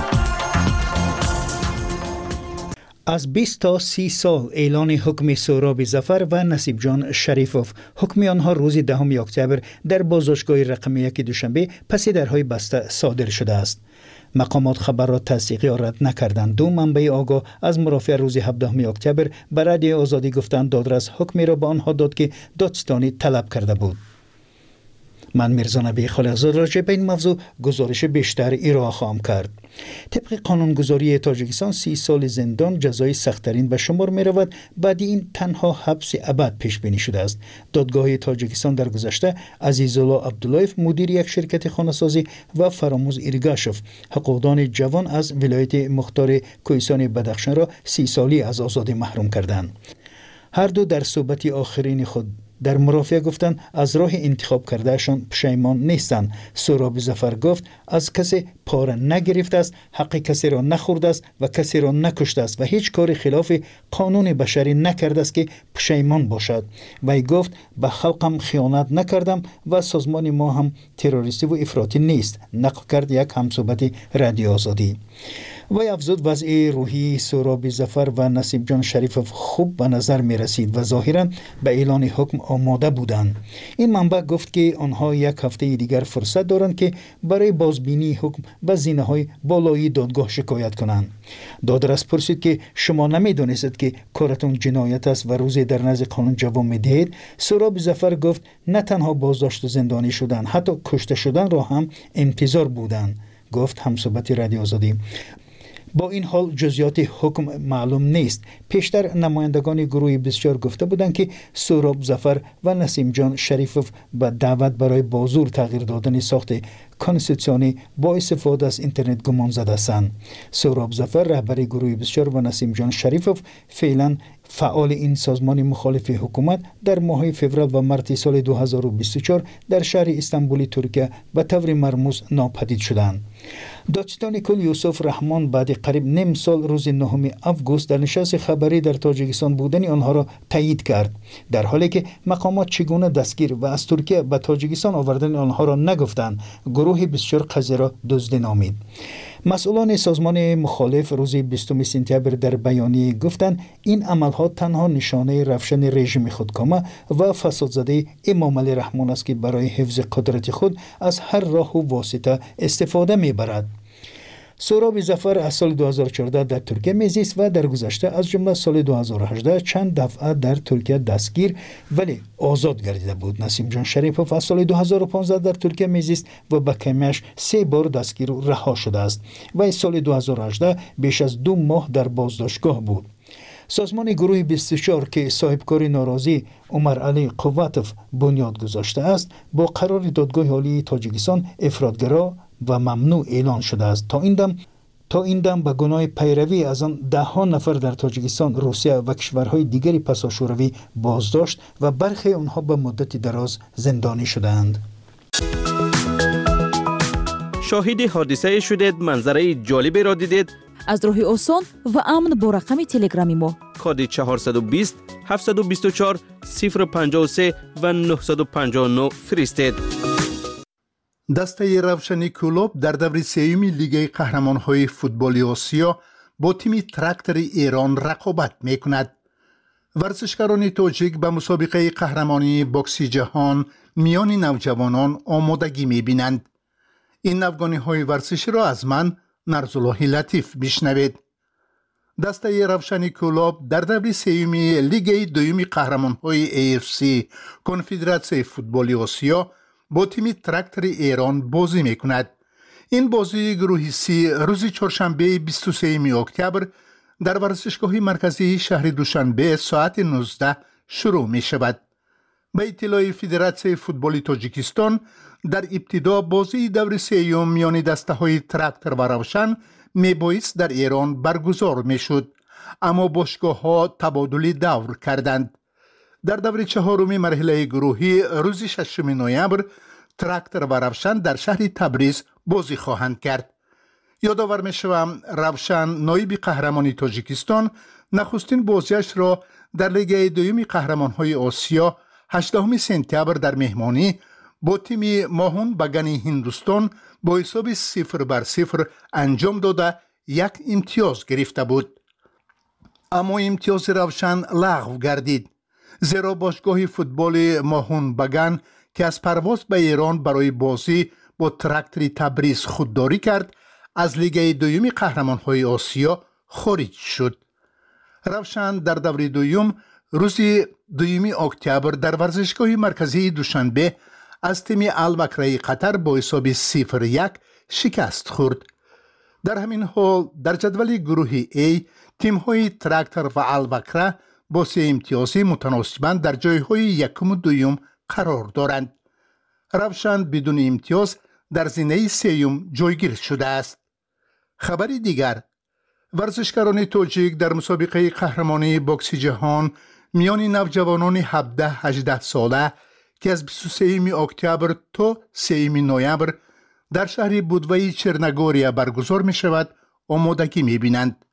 از بیست تا سی سال اعلان حکم سهراب ظفر و نصیب جان شریفوف. حکم آنها روز دهم اکتبر در بازداشتگاه رقم یک دوشنبه پس درهای بسته صادر شده است. مقامات خبر را تصدیق یا رد نکردند. دو منبع آگاه از مرافع روز هفدهم اکتبر به رادیو آزادی گفتند دادرس حکمی را به آنها داد که دادستانی طلب کرده بود. من میرزا نبی خالقزاد راجع به این موضوع گزارش بیشتر ارائه خواهم کرد. طبق قانونگذاری تاجیکستان سی سال زندان جزای سخت‌ترین به شمار می رود. بعد این تنها حبس ابد پیش بینی شده است. دادگاه تاجیکستان در گذشته عزیزالله عبداللهیف مدیر یک شرکت خانه‌سازی و فراموز ایرگاشوف حقوقدان جوان از ولایت مختار کوهستان بدخشان را سی سالی از آزادی محروم کردند. هر دو در صحبت آخرین خود در مرافعه گفتند از راه انتخاب کردهشان پشیمان نیستند. سهراب ظفر گفت از کسی پاره نگرفته است، حق کسی را نخورده است و کسی را نکشته است و هیچ کار خلاف قانون بشری نکرده است که پشیمان باشد. وی گفت به خلقم خیانت نکردم و سازمان ما هم تروریستی و افراطی نیست. نقل کرد یک همصحبت رادیو آزادی. وی افزود وضع روحی سهراب ظفر و نصیب جان شریفوف خوب به نظر می رسید و ظاهرا به اعلان حکم آماده بودند. این منبع گفت که آنها یک هفته دیگر فرصت دارند که برای بازبینی حکم به زینه‌های بالایی دادگاه شکایت کنند. دادرس پرسید که شما نمی‌دانستید که کارتون جنایت است و روزی در نزد قانون جواب می‌دهید؟ سهراب ظفر گفت نه تنها بازداشت و زندانی شدن، حتی کشته شدن را هم انتظار بودند. گفت همصحبت رادیو آزادی. با این حال جزئیات حکم معلوم نیست. پیشتر نمایندگان گروه بسیار گفته بودند که سهراب ظفر و نسیم جان شریفوف به دعوت برای بازور تغییر دادن ساخت کانستیتوسیونی با استفاده از اینترنت گمان زده هستند. سهراب ظفر رهبر گروه بسیار و نسیم جان شریفوف فعلا فعال این سازمان مخالف حکومت در ماه فوریه و مارس سال دو هزار و بیست و چهار در شهر استانبول ترکیه به طور مرموز ناپدید شدند. دادستان کل یوسف رحمان بعد قریب نیم سال روز نهم آگوست در نشست خبری در تاجیکستان بودن آنها را تایید کرد، در حالی که مقامات چگونه دستگیر و از ترکیه به تاجیکستان آوردن آنها را نگفتند. گروه بسیار قضیه را دزدی نامید. مسئولان سازمان مخالف روز بیستم سپتامبر در بیانیه گفتند این عملها تنها نشانه رفشن رژیم خودکامه و فسادزده امام علی رحمان است که برای حفظ قدرت خود از هر راه و واسطه استفاده میبرد. سهراب ظفر از سال دو هزار و چهارده در ترکیه میزیست و در گذشته از جمله سال دو هزار و هجده چند دفعه در ترکیه دستگیر ولی آزاد گردیده بود. نسیم جان شریفوف از سال دو هزار و پانزده در ترکیه میزیست و با کمیش سه بار دستگیر و رها شده است و از سال دو هزار و هجده بیش از دو ماه در بازداشتگاه بود. سازمان گروه بیست و چهار که صاحبکار ناراضی عمر علی قواتوف بنیاد گذاشته است با قرار دادگاه عالی تاجیکستان افراطگرا و ممنوع اعلان شده است. تا این دم تا این دم به گناه پیروی از آن ده ها نفر در تاجیکستان، روسیه و کشورهای دیگری پسا شوروی بازداشت و برخی آنها به مدت دراز زندانی شدند. شاهد حادثه شدید، منظره جالبی را دیدید؟ از راه آسان و امن با رقم تلگرامی ما کد چهارصد و بیست هفتصد و بیست و چهار صفر پنجاه و سه و نهصد و پنجاه و نه فرستید. دسته روشنی کلوب در دور سوم لیگ قهرمان‌های فوتبال آسیا با تیم تراکتور ایران رقابت می‌کند. ورزشکاران تاجیک به مسابقه قهرمانی بوکسی جهان میان نوجوانان آمادگی می‌بینند. این نوگانی‌های ورزشی را از من نرزالله لطیف بشنوید. دسته روشنی کلوب در دور سوم لیگ دوم قهرمان‌های ای اف سی کنفدراسیون فوتبال آسیا با تیم تراکتور ایران بازی میکند. این بازی گروه سی روز چهارشنبه بیست و سوم اکتبر در ورزشگاه مرکزی شهر دوشنبه ساعت نوزده شروع می شود. به اطلاع فدراسیون فوتبال تاجیکستان در ابتدا بازی دور سوم میان دسته های تراکتور و روشن می بایست در ایران برگزار می شد، اما باشگاه ها تبادل دور کردند. در دور چهارمی مرحله گروهی روز ششم نوامبر تراکتور و روشن در شهر تبریز بازی خواهند کرد. یادآور می‌شوم روشن نایب قهرمان تاجیکستان نخستین بازیش را در لیگ دوم قهرمان‌های آسیا هجدهم سپتامبر در مهمانی با تیم ماهون بگانی هندوستان با حساب صفر بر صفر انجام داده یک امتیاز گرفته بود. اما امتیاز روشن لغو گردید، زیرا باشگاه فوتبال ماهون بگان که از پرواز به ایران برای بازی با تراکتور تبریز خودداری کرد از لیگ دوم قهرمان‌های آسیا خارج شد. روشن در دور دوم روز دوم اکتبر در ورزشگاه مرکزی دوشنبه از تیم البکره قطر با حساب صفر یک شکست خورد. در همین حال در جدول گروه A تیم‌های تراکتور و البکره با سه امتیازی متناسباً در جای‌های یکم و دوم قرار دارند. روشن بدون امتیاز در زینه سیوم جایگیر شده است. خبری دیگر، ورزشکاران تاجیک در مسابقه قهرمانی بوکس جهان میان نوجوانان هفده هجده ساله که از بیست و سوم اکتبر تا سوم نوامبر در شهر بودوای چرنگوریا برگزار می شود آمادگی می بینند.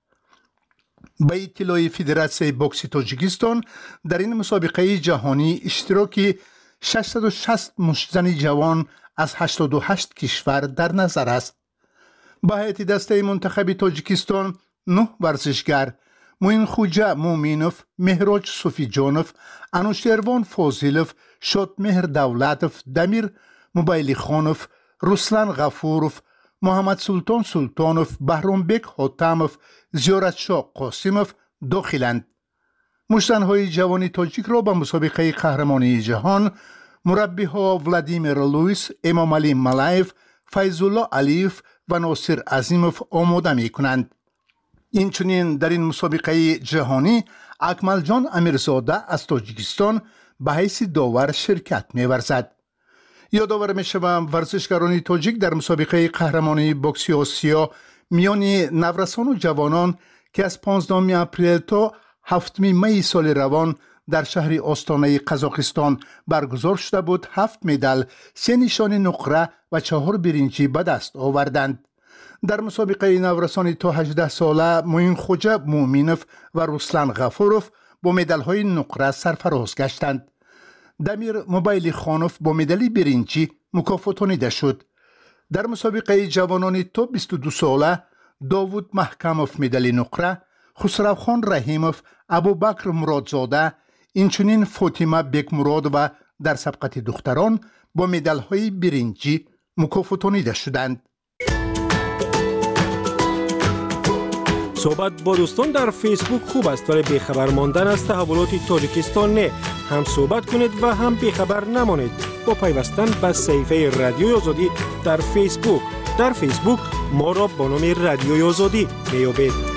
به اطلاع فدراسیون بوکس تاجیکستان در این مسابقه جهانی اشتراک ششصد و شصت مشتزن جوان از هشتاد و هشت کشور در نظر است. با هیئت دسته منتخب تاجیکستان نه ورزشگر موین خوجا مومینوف، مهراج صوفی جانوف، انوشیروان فاضلوف، شادمهر دولتوف، دمیر موبایلی خانوف، رسلان غفوروف، محمد سلطان سلطانوف، بهرامبک حاتموف، زیارتشاه قاسموف داخلند. مشتنهای جوان تاجیک را به مسابقه قهرمانی جهان مربیها ولادیمیر لوئیس، امام علی ملایف، فیض‌الله علیف و ناصر عظیموف آماده می کنند. اینچنین در این مسابقه جهانی اکمل جان امیرزاده از تاجیکستان به حیث داور شرکت می ورزد. یادآور می شوم ورزشکاران تاجیک در مسابقه قهرمانی بوکس آسیا میان نورسان و جوانان که از پانزدهم اپریل تا هفتم می سال روان در شهر آستانه قزاقستان برگزار شده بود هفت مدال، سه نشان نقره و چهار برنجی به دست آوردند. در مسابقه نورسان تا هجده ساله موین خوجا مومینوف و رسلان غفوروف با مدال‌های نقره سرفراز گشتند. دمیر موبایلی خانوف با مدال برنجی مکافاتانیده شد. در مسابقه جوانان تا بیست و دو ساله داوود محکموف مدال نقره، خسروخان رحیموف، ابوبکر مرادزاده، اینچنین فاطمه بیک مراد و در سبقت دختران با مدال‌های برنجی مکافاتانیده شدند. صحبت با دوستان در فیسبوک خوب است ولی بیخبر ماندن از تحولات تاجیکستان نه. هم صحبت کنید و هم بیخبر نمانید با پیوستن به صفحه رادیوی آزادی در فیسبوک. در فیسبوک ما را با نام رادیوی آزادی میابید.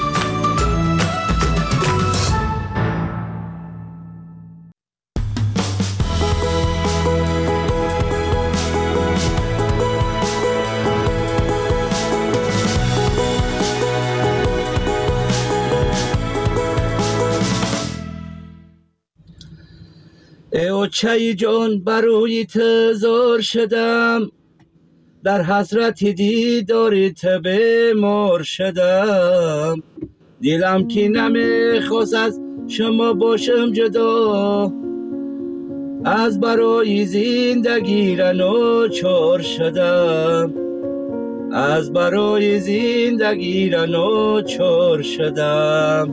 ای چای جان بروی تزار شدم، در حسرت دیدار بیمار شدم. دلم که نمیخواست از شما باشم جدا، از برای زندگی را ناچار شدم، از برای زندگی را ناچار شدم.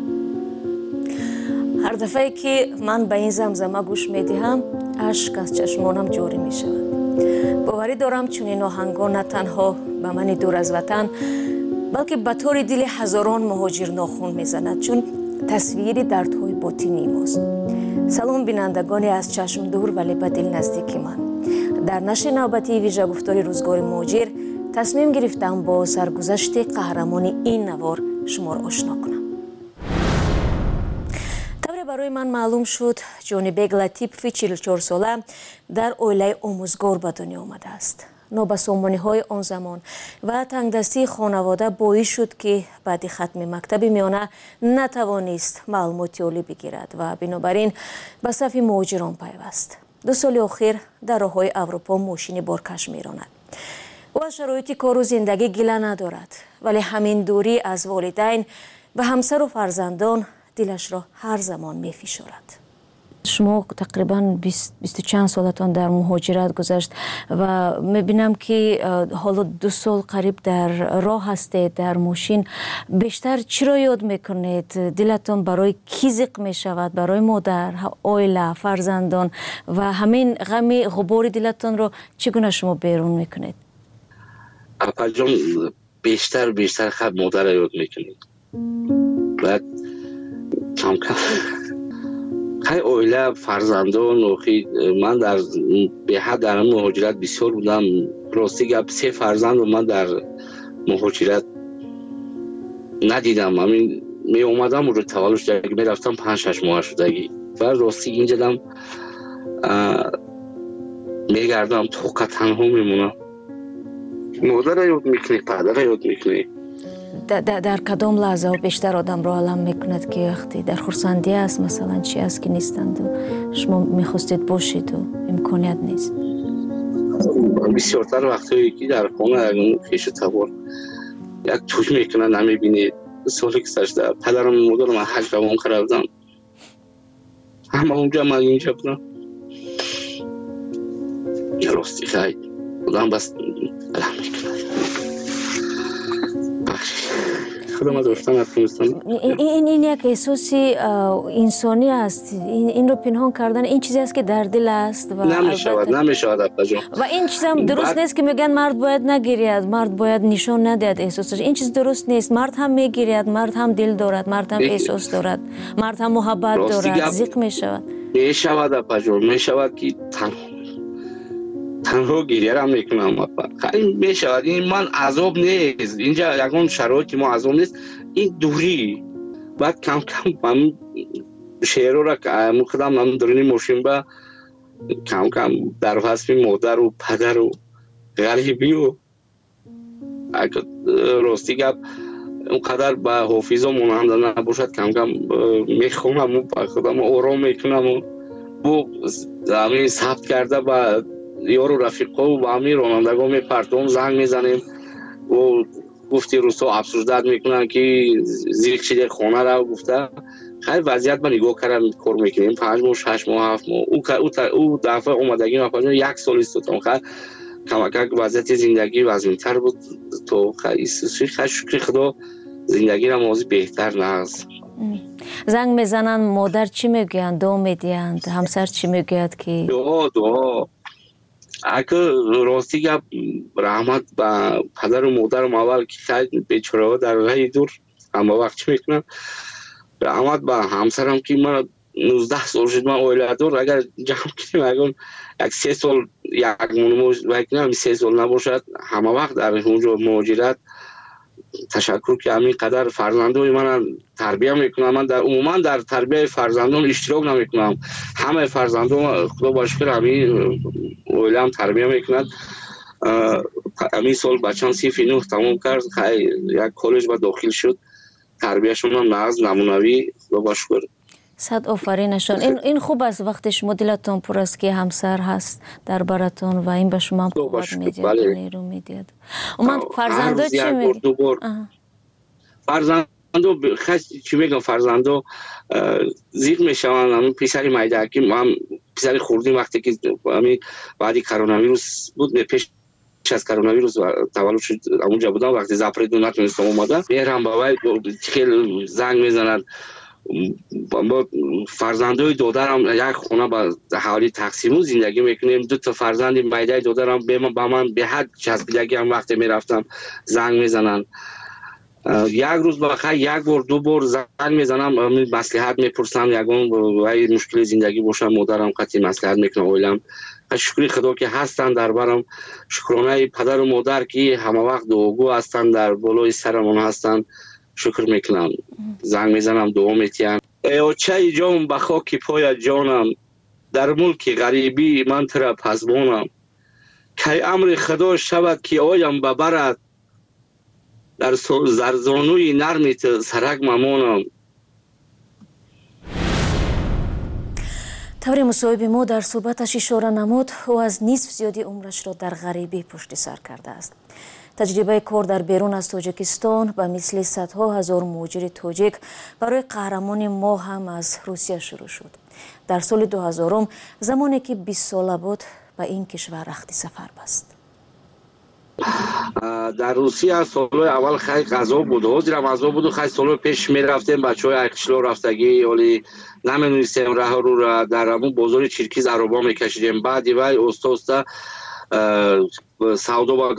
هر دفعه که من به این زمزمه گوش میدهم اشک از چشمانم جاری می شود. باوری دارم چون این آهنگان نه تنها به من دور از وطن بلکه به طور دل هزاران مهاجر ناخون میزند، چون تصویری دردهای باطنی ماست. سلام بینندگانی از چشم دور ولی به دل نزدیک من. در نشر نوبتی ویژه گفتار روزگار مهاجر تصمیم گرفتم با سرگذشت قهرمانی این نوار شما را آشنا کنم. برای من معلوم شد جانی بیگ لطیفی چهل و چهار ساله در اویله آموزگار به دنیا آمده است. نابسامانی های آن زمان و تنگدستی خانواده باعث شد که بعد ختم مکتب میانه نتوانست معلوماتی عالی بگیرد و بنابراین به صف مهاجران پیوست. دو سال اخیر در راههای اروپا ماشین بارکش میراند. او از شرایط کار و زندگی گله ندارد، ولی همین دوری از والدین و همسر و فرزندان دلش را هر زمان میفشارد. شما تقریبا بیست و چند سالتان در مهاجرت گذشت و میبینم که حالا دو سال قریب در راه هستید در ماشین. بیشتر چی را یاد میکنید؟ دلتان برای کی زیق میشود؟ برای مادر، عائله، فرزندان و همین غم غبار دلتان رو چگونه شما بیرون میکنید؟ اپا جان بیشتر بیشتر خب مادر را یاد میکنید. بعد کم کم خیلی عائله فرزندان و من در به حد در مهاجرت بسیار بودم. راستی گپ سه فرزند رو من در مهاجرت ندیدم. همین می اومدم رو تولد شدگی می رفتم پنج شش ماه شدگی و راستی اینجا دم می گردم توقع تنها میمونم. مادر را یاد میکنی، پدر را یاد میکنی. در, در کدام لحظه بیشتر آدم را علم میکند که وقتی در خرسندی است مثلا چی است که نیستند و شما میخواستید باشید و امکانیت نیست؟ بسیارتر وقتی که در خانه اگه خیش تبار یک توش میکنن نمیبینید. سالی که سشته پدرم مادرم من حج روان کردم همه اونجا من اینجا بودم. راستی خیلی آدم بس علم میکنه. این این یک احساسی انسانی است. این این رو پنهان کردن این چیزی است که در دل است و نمیشود نمیشود اپا جان. و این چیز هم درست نیست که میگن مرد باید نگیرید، مرد باید نشان ندهد احساسش. این چیز درست نیست. مرد هم میگیرد، مرد هم دل دارد، مرد هم احساس دارد، مرد هم محبت دارد. زیق میشود میشود اپا جان، میشود که تنها تنها گریه را میکنم. خیلی میشود. این من عذاب نیست، اینجا یکون شرایطی ما عذاب نیست، این دوری. بعد کم کم من شعر را مخدم من درونی ماشین با کم کم در حسب مادر و پدر و غریبی و اگر راستی گپ اونقدر به حافظ و منهنده نباشد کم کم میخونم و با خودم آرام میکنم و بو همین ثبت کرده با یارو رفیقا و با همین رانندگاه میپرتم زنگ میزنیم و گفتی روستا افسردت میکنن که زیر چیده خانه را گفته. خیلی وضعیت من نگاه کردم کار میکنیم پنج ماه شش ماه هفت ماه او او دفعه اومدگی ما پنج یک سال استودم. خیلی کمکک وضعیت زندگی وزن‌تر بود تو خیلی خیلی شکر خدا زندگی را موضوع بهتر نهست. زنگ میزنن مادر چی میگویند؟ دعا میدیند؟ همسر چی میگوید که دعا دعا اگه راستی گپ رحمت با پدر و مادرم اول که خیلی بیچاره در راه دور اما وقت چی میکنم رحمت با همسرم که من نوزده سال شد من عائله دار اگر جمع کنیم اگر یک سه سال یک مونموز وکنم سه سال نباشد همه وقت در اونجا مهاجرت تشکر که همین قدر فرزندان من تربیه میکنم. من در عموما در تربیه فرزندان اشتراک نمیکنم. همه فرزندان خدا با شکر همین عائله هم تربیه میکند. همین سال بچه‌م صف نه تمام کرد، یک کالج با داخل شد. تربیهشون هم ناز نمونوی خدا با شکر. صد آفرینشان. این این خوب است وقتی شما دلتون پر است که همسر هست در براتون و این به شما قوت میده، نیرو میده. و من فرزندا چی میگم؟ فرزندو خاص چی میگم فرزندو زیق میشوند. همین پسر مایدکی ما پسر خوردیم وقتی که همین بعد کرونا ویروس بود پیش از کرونا ویروس تولد شد اونجا بودم وقتی زپردو نتونستم اومدم میرم بابا خیلی زنگ میزنن با فرزندای دادرم یک خونه با حوالی تقسیمو زندگی میکنیم. دو تا فرزند مایدای دادرم به من با من به حد چسبیدگی هم وقتی میرفتم زنگ میزنن. یک روز بخیر یک بار دو بار زنگ میزنم مصلحت میپرسم یگان وای مشکل زندگی باشم مادرم قطعی مصلحت میکنه اولم. شکر خدا که هستن در برم. شکرانه پدر و مادر که همه وقت دعاگو هستن در بالای سرمون هستن. شکر میکنم. زنگ میزنم دعا میتیم. ای اوچه جان به خاک پای جانم در ملک غریبی من ترا پزبانم. که امر خدا شود که آیم ببرد در زرزانوی نرمیت سرک ممانم. طور مصاحبه ما در صحبتش اشاره نمود او از نصف زیادی عمرش را در غریبی پشت سر کرده است. تجربه کار در بیرون از تاجیکستان به مثل صدها هزار مهاجر تاجیک برای قهرمان ما هم از روسیه شروع شد. در سال دو هزار زمانی که بیست ساله بود به این کشور رخت سفر بست. در روسیه سالهای اول خیلی غذا بود، حاضرم غذا بود و خیلی سالهای پیش می رفتیم بچه های اکشلا رفتگی ولی نمی‌دونستیم راه رو را در همون بازار چیرکیز عربا میکشیدیم. بعدی وای اوستا اوستا سودا با